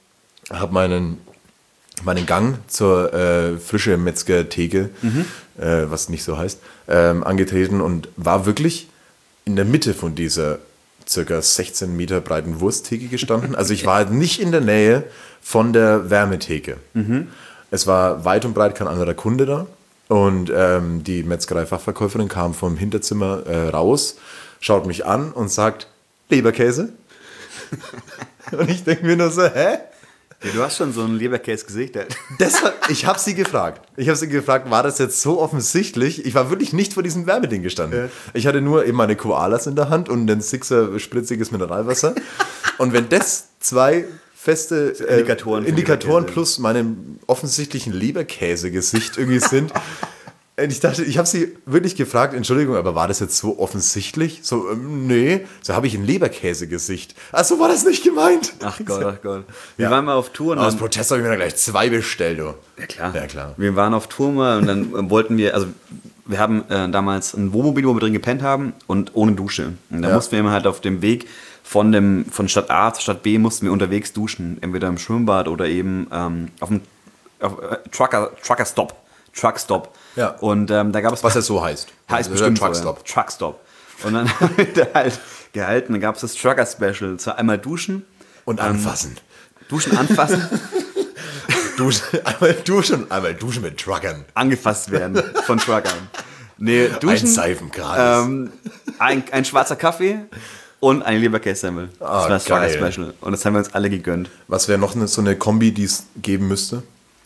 hab meinen, meinen Gang zur äh, frische Metzger-Theke, Mhm. äh, was nicht so heißt, ähm, angetreten und war wirklich in der Mitte von dieser circa sechzehn Meter breiten Wursttheke gestanden. Also ich war nicht in der Nähe von der Wärmetheke. Mhm. Es war weit und breit kein anderer Kunde da. Und ähm, die Metzgerei-Fachverkäuferin kam vom Hinterzimmer äh, raus, schaut mich an und sagt, Leberkäse? Und ich denke mir nur so, hä? ja, du hast schon so ein Leberkäse-Gesicht. ey. Deshalb, ich habe sie gefragt. Ich habe sie gefragt, war das jetzt so offensichtlich? Ich war wirklich nicht vor diesem Wärmeding gestanden. Ich hatte nur eben meine Koalas in der Hand und ein Sixer spritziges Mineralwasser. Und wenn das zwei feste äh, Indikatoren für Indikatoren Leberkäse. plus meinem offensichtlichen Leberkäse-Gesicht irgendwie sind. Und ich dachte, ich habe sie wirklich gefragt, Entschuldigung, aber war das jetzt so offensichtlich? So, ähm, nee, so habe ich ein Leberkäse-Gesicht. Ach so war das nicht gemeint. Ach Gott, ach Gott. Wir Ja. waren mal auf Tour und Aus dann, Protest habe ich mir dann gleich zwei bestellt, du. ja, klar. Ja, klar. Wir waren auf Tour mal und dann äh, wollten wir, also wir haben äh, damals ein Wohnmobil, wo wir drin gepennt haben und ohne Dusche. Und da Ja. mussten wir immer halt auf dem Weg von, dem, von Stadt A zur Stadt B mussten wir unterwegs duschen. Entweder im Schwimmbad oder eben ähm, auf dem auf, äh, Trucker, Trucker Stop. Truck Stop. Ja. Und ähm, da gab es Was das so heißt. Heißt Also bestimmt der so, ja. Truckstop. Truckstop. Und dann haben wir da halt gehalten. Dann gab es das Trucker-Special. Zwar einmal duschen. Und anfassen. Duschen anfassen. Duschen, einmal duschen und einmal duschen mit Truckern. angefasst werden von Truckern. Nee, duschen. Ein Seifengratis. Ähm, ein, ein schwarzer Kaffee und ein Leberkäse-Semmel. Das Ah, war das geil. Trucker-Special. Und das haben wir uns alle gegönnt. Was wäre noch eine, so eine Kombi, die es geben müsste?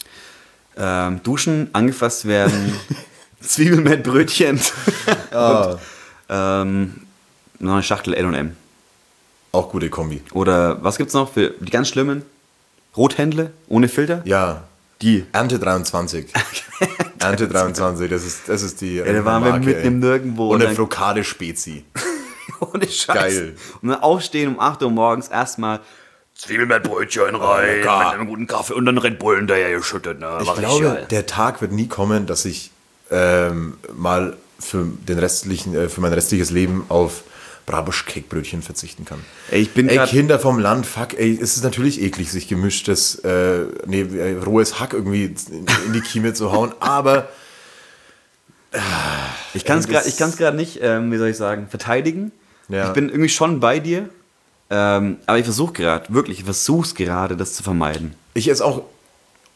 Ähm, duschen, angefasst werden, Zwiebeln mit Brötchen und ähm, noch eine Schachtel L und M. Auch gute Kombi. Oder was gibt's noch für die ganz schlimmen? Rothändle ohne Filter? Ja. Die. Ernte dreiundzwanzig. Ernte dreiundzwanzig, das ist, das ist die. Ja, da waren wir mitten im Nirgendwo. Und und eine dann- Flokade Spezi. Ohne Scheiß. Geil. Und dann aufstehen um acht Uhr morgens erstmal Zwiebeln mit Brötchen rein, mit einem guten Kaffee und dann Red Bull hinterher geschüttet. Ne? Ich War richtig glaube, geil. der Tag wird nie kommen, dass ich ähm, mal für, den restlichen, äh, für mein restliches Leben auf Brabusch-Keckbrötchen verzichten kann. Ey, ich bin Ey, grad- Kinder vom Land, fuck, ey, es ist natürlich eklig, sich gemischtes, äh, nee, äh, rohes Hack irgendwie in, in die Kieme zu hauen, aber Ich kann es Ey, gerade das- gerade nicht, ähm, wie soll ich sagen, verteidigen. Ja. Ich bin irgendwie schon bei dir, ähm, aber ich versuche gerade, wirklich, ich versuche es gerade, das zu vermeiden. ich esse auch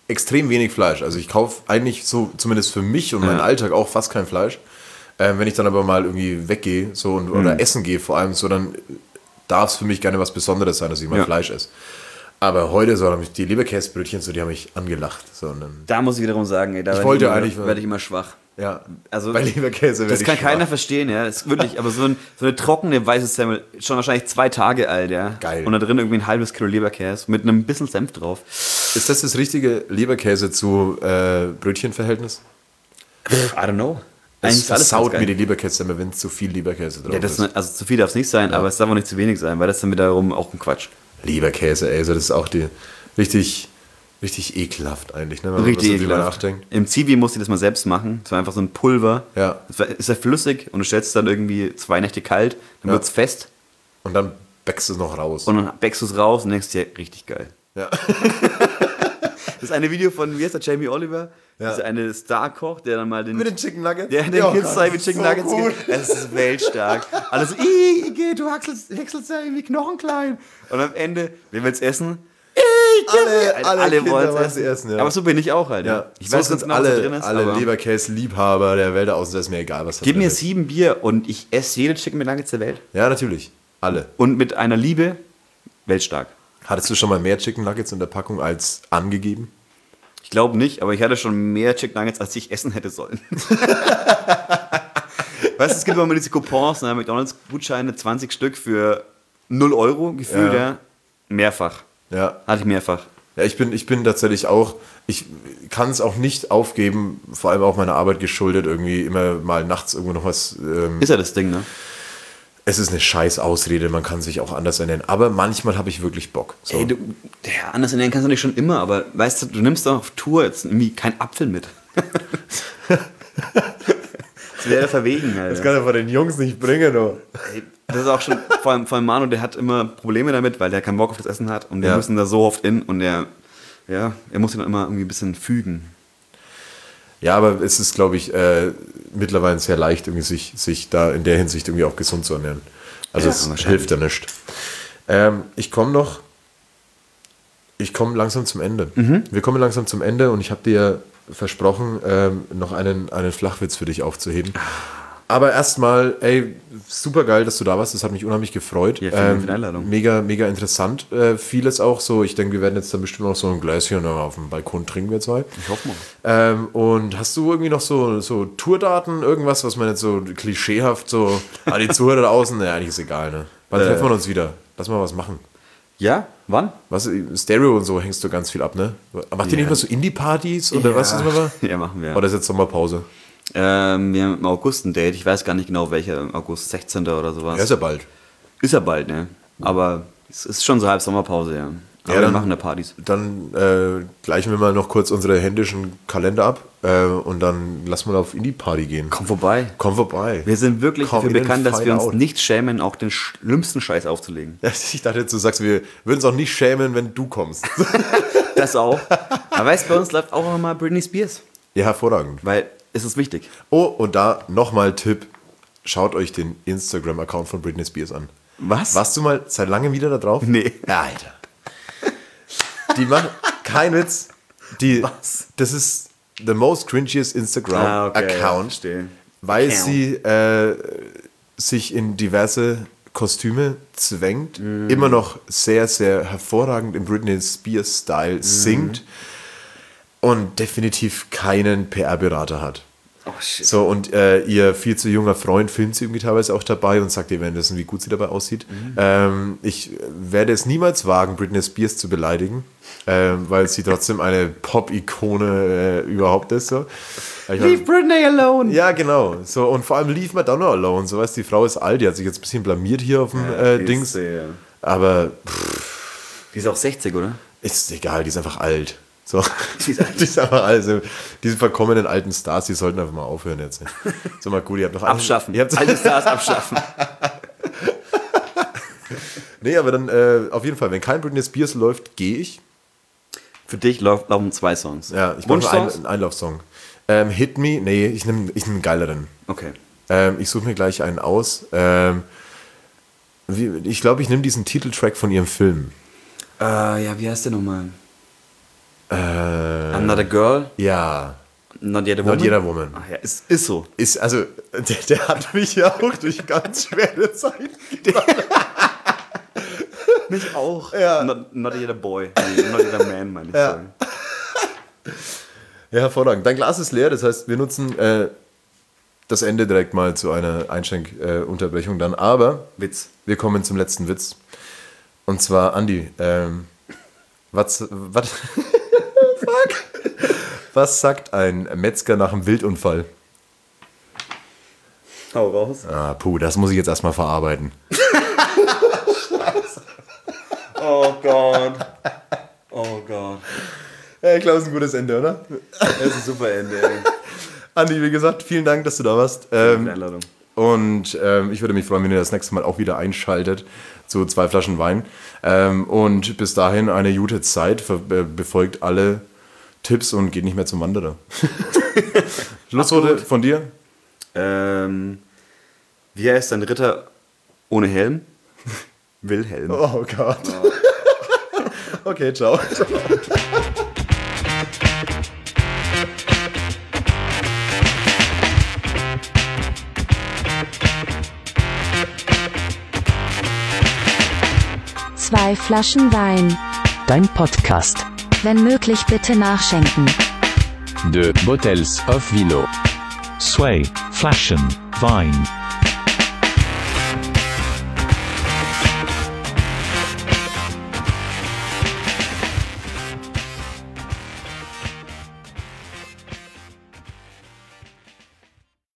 extrem wenig Fleisch. Also ich kaufe eigentlich so, zumindest für mich und meinen Ja. Alltag auch fast kein Fleisch. Ähm, wenn ich dann aber mal irgendwie weggehe so und, oder essen gehe vor allem, so dann darf es für mich gerne was Besonderes sein, dass ich mal Ja. Fleisch esse. Aber heute so, die Leberkäsebrötchen, so, die haben mich angelacht. So, und dann, Da muss ich wiederum sagen, ey, da Ich werde wollte ich, immer- eigentlich- werde ich immer schwach. ja, Also, bei Leberkäse werde Das ich kann schwach. keiner verstehen, ja. Das ist wirklich, aber so, ein, so eine trockene weiße Semmel, schon wahrscheinlich zwei Tage alt, ja. Geil. Und da drin irgendwie ein halbes Kilo Leberkäse mit einem bisschen Senf drauf. Ist das das richtige Leberkäse zu äh, Brötchenverhältnis? I don't know. Es Eigentlich ist alles versaut ganz mir geil. die Leberkäse, wenn zu viel Leberkäse drauf Ja, das, ist. also zu viel darf es nicht sein, aber es darf auch nicht zu wenig sein, weil das dann wiederum auch ein Quatsch. Leberkäse, ey, also das ist auch die richtig, richtig ekelhaft eigentlich, ne? Wenn man Richtig so drüber ekelhaft. nachdenkt. Im Zivi musste ich das mal selbst machen. Das war einfach so ein Pulver. Ja. Das war, ist ja flüssig und du stellst es dann irgendwie zwei Nächte kalt, dann Ja. wird es fest Und dann bäckst du es noch raus. und dann bäckst du es raus und denkst dir, richtig geil. Ja. Das ist eine Video von, wie heißt der, Jamie Oliver? Ja. Das ist eine Star-Koch, der dann mal den, Mit den Chicken Nuggets? der den Ja, Kids Gott, wie Chicken so Nuggets gut. gibt. Es ist weltstark. Alles so, "Ih, Iggy, du häckselst, häckselst ja irgendwie knochenklein. Und am Ende, wer will's essen? Alle, alle, alle Kinder wollen wollen es sie essen, ja. Aber so bin ich auch halt. Ja. Ja, Ich so weiß sind ganz genau, was da alle, drin ist. alle aber Leberkäse-Liebhaber der Welt da außen, das ist mir egal, was da gib drin mir ist. sieben Bier und ich esse jede Chicken McNuggets der Welt. Ja, natürlich. Alle. Und mit einer Liebe, weltstark. Hattest du schon mal mehr Chicken Nuggets in der Packung als angegeben? Ich glaube nicht, aber ich hatte schon mehr Chicken Nuggets, als ich essen hätte sollen. Weißt du, es gibt immer diese Coupons, ne, McDonalds-Gutscheine, zwanzig Stück für null Euro gefühlt, Ja. ja. Mehrfach. Ja. Hatte ich mehrfach. Ja, ich bin, ich bin tatsächlich auch, ich kann es auch nicht aufgeben, vor allem auch meiner Arbeit geschuldet, irgendwie immer mal nachts irgendwo noch was. Ähm, Ist ja das Ding, ne? es ist eine scheiß Ausrede, man kann sich auch anders ernähren. Aber manchmal habe ich wirklich Bock. So. Ey, du, ja, anders ernähren kannst du nicht schon immer, aber weißt du, du nimmst doch auf Tour jetzt irgendwie keinen Apfel mit. Das wäre verwegen, Alter. das kann er von den Jungs nicht bringen, du. Ey, das ist auch schon, vor allem, vor allem Manu, der hat immer Probleme damit, weil der keinen Bock auf das Essen hat und wir Ja. müssen da so oft in und der, ja, er muss sich dann immer irgendwie ein bisschen fügen. Ja, aber es ist, glaube ich, äh, mittlerweile sehr leicht, irgendwie sich, sich da in der Hinsicht irgendwie auch gesund zu ernähren. Also Ja, es wahrscheinlich. hilft ja nicht. Ähm, ich komme noch, ich komme langsam zum Ende. Mhm. Wir kommen langsam zum Ende und ich habe dir versprochen, ähm, noch einen, einen Flachwitz für dich aufzuheben. Aber erstmal, ey, super geil, dass du da warst. Das hat mich unheimlich gefreut. Ja, vielen Dank für die Einladung. Mega, mega interessant. Äh, vieles auch so. Ich denke, wir werden jetzt dann bestimmt noch so ein Gläschen auf dem Balkon trinken, wir zwei. Ich hoffe mal. Ähm, und hast du irgendwie noch so, so Tourdaten, irgendwas, was man jetzt so klischeehaft so, ah, die Zuhörer da außen, ne, eigentlich ist egal, ne? Wann Äh. treffen wir uns wieder? Lass mal was machen. Ja, wann? Was, Stereo und so hängst du ganz viel ab, ne? Macht ihr nicht mal so Indie-Partys oder was ist mal? Ja, machen wir. Oder ist jetzt Sommerpause? Ähm, wir haben im August ein Date. Ich weiß gar nicht genau welcher. Im August sechzehnten oder sowas. Ja, ist ja bald. Ist ja bald, ne? Aber es ist schon so halb Sommerpause, ja. Aber Ja, wir dann- machen da Partys. Dann äh, gleichen wir mal noch kurz unsere händischen Kalender ab äh, und dann lass mal auf Indie-Party gehen. Komm vorbei. Komm vorbei. Wir sind wirklich Komm dafür in den bekannt, dass Fight wir uns out. nicht schämen, auch den schlimmsten Scheiß aufzulegen. Ich dachte jetzt, du sagst, wir würden uns auch nicht schämen, wenn du kommst. Das auch. Aber weißt du, bei uns läuft auch noch mal Britney Spears. Ja, hervorragend. Weil es ist wichtig. Oh, und da nochmal Tipp. Schaut euch den Instagram-Account von Britney Spears an. Was? Warst du mal seit langem wieder da drauf? Nee. Ja, Alter. Die machen, kein Witz, die, Was? das ist the most cringiest Instagram-Account, verstehe. weil Account. sie äh, sich in diverse Kostüme zwängt, Mhm. immer noch sehr, sehr hervorragend im Britney Spears-Style Mhm. singt und definitiv keinen P R-Berater hat. Oh shit. So, und äh, ihr viel zu junger Freund filmt sie irgendwie teilweise auch dabei und sagt ihr währenddessen, wie gut sie dabei aussieht. Mhm. Ähm, ich werde es niemals wagen, Britney Spears zu beleidigen, ähm, weil sie trotzdem eine Pop-Ikone äh, überhaupt ist. So. Ich mein, Leave Britney alone. ja, genau. So, und vor allem Leave Madonna alone. So, weißt, die Frau ist alt, die hat sich jetzt ein bisschen blamiert hier auf dem äh, die Dings. ist, äh, Aber pff, Die ist auch sechzig, oder? ist egal, die ist einfach alt. So. Die ist alt. Die ist einfach alt. Also, diese verkommenen alten Stars, die sollten einfach mal aufhören jetzt. So mal gut, ihr habt noch einen- Abschaffen. Ihr habt, Alte Stars abschaffen. nee, aber dann äh, auf jeden Fall, wenn kein Britney Spears läuft, gehe ich. Für dich lauf- laufen zwei Songs. Ja, ich brauche einen, Wunschsongs? einen Einlaufsong. Ähm, Hit Me, nee, ich nehme ich nehm einen geileren. Okay. Ähm, ich suche mir gleich einen aus. Ähm, wie, ich glaube, ich nehme diesen Titeltrack von ihrem Film. Äh, ja, wie heißt der nochmal? Äh, I'm not a girl, Ja. not yet a woman. Not jeder Woman. Ach ja, ist, ist so. Ist, also, der, der hat mich ja auch durch ganz schwere Zeiten gebracht. Mich auch. Ja. Not, not yet a boy. Nee, not yet a man, meine ich. Ja. Sagen. Ja, hervorragend. Dein Glas ist leer, das heißt, wir nutzen äh, das Ende direkt mal zu einer Einschenkunterbrechung äh, dann. Aber Witz. wir kommen zum letzten Witz. Und zwar, Andi, ähm, was, was, fuck. Was sagt ein Metzger nach einem Wildunfall? Hau raus. Ah, puh, das muss ich jetzt erstmal verarbeiten. Oh Gott. Oh Gott. Ja, ich glaube, es ist ein gutes Ende, oder? Das ist ein super Ende, ey. Andi, wie gesagt, vielen Dank, dass du da warst. Ähm, Einladung. und ähm, ich würde mich freuen, wenn ihr das nächste Mal auch wieder einschaltet zu zwei Flaschen Wein. Ähm, und bis dahin eine gute Zeit. Ver äh, befolgt alle Tipps und geht nicht mehr zum Wanderer. Schlussworte von dir? Ähm, wie heißt ein Ritter ohne Helm? Wilhelm. Oh Gott. Okay, ciao. Zwei Flaschen Wein. Dein Podcast. Wenn möglich bitte nachschenken. Deux bottles of vino. Sway, Flaschen, Wein.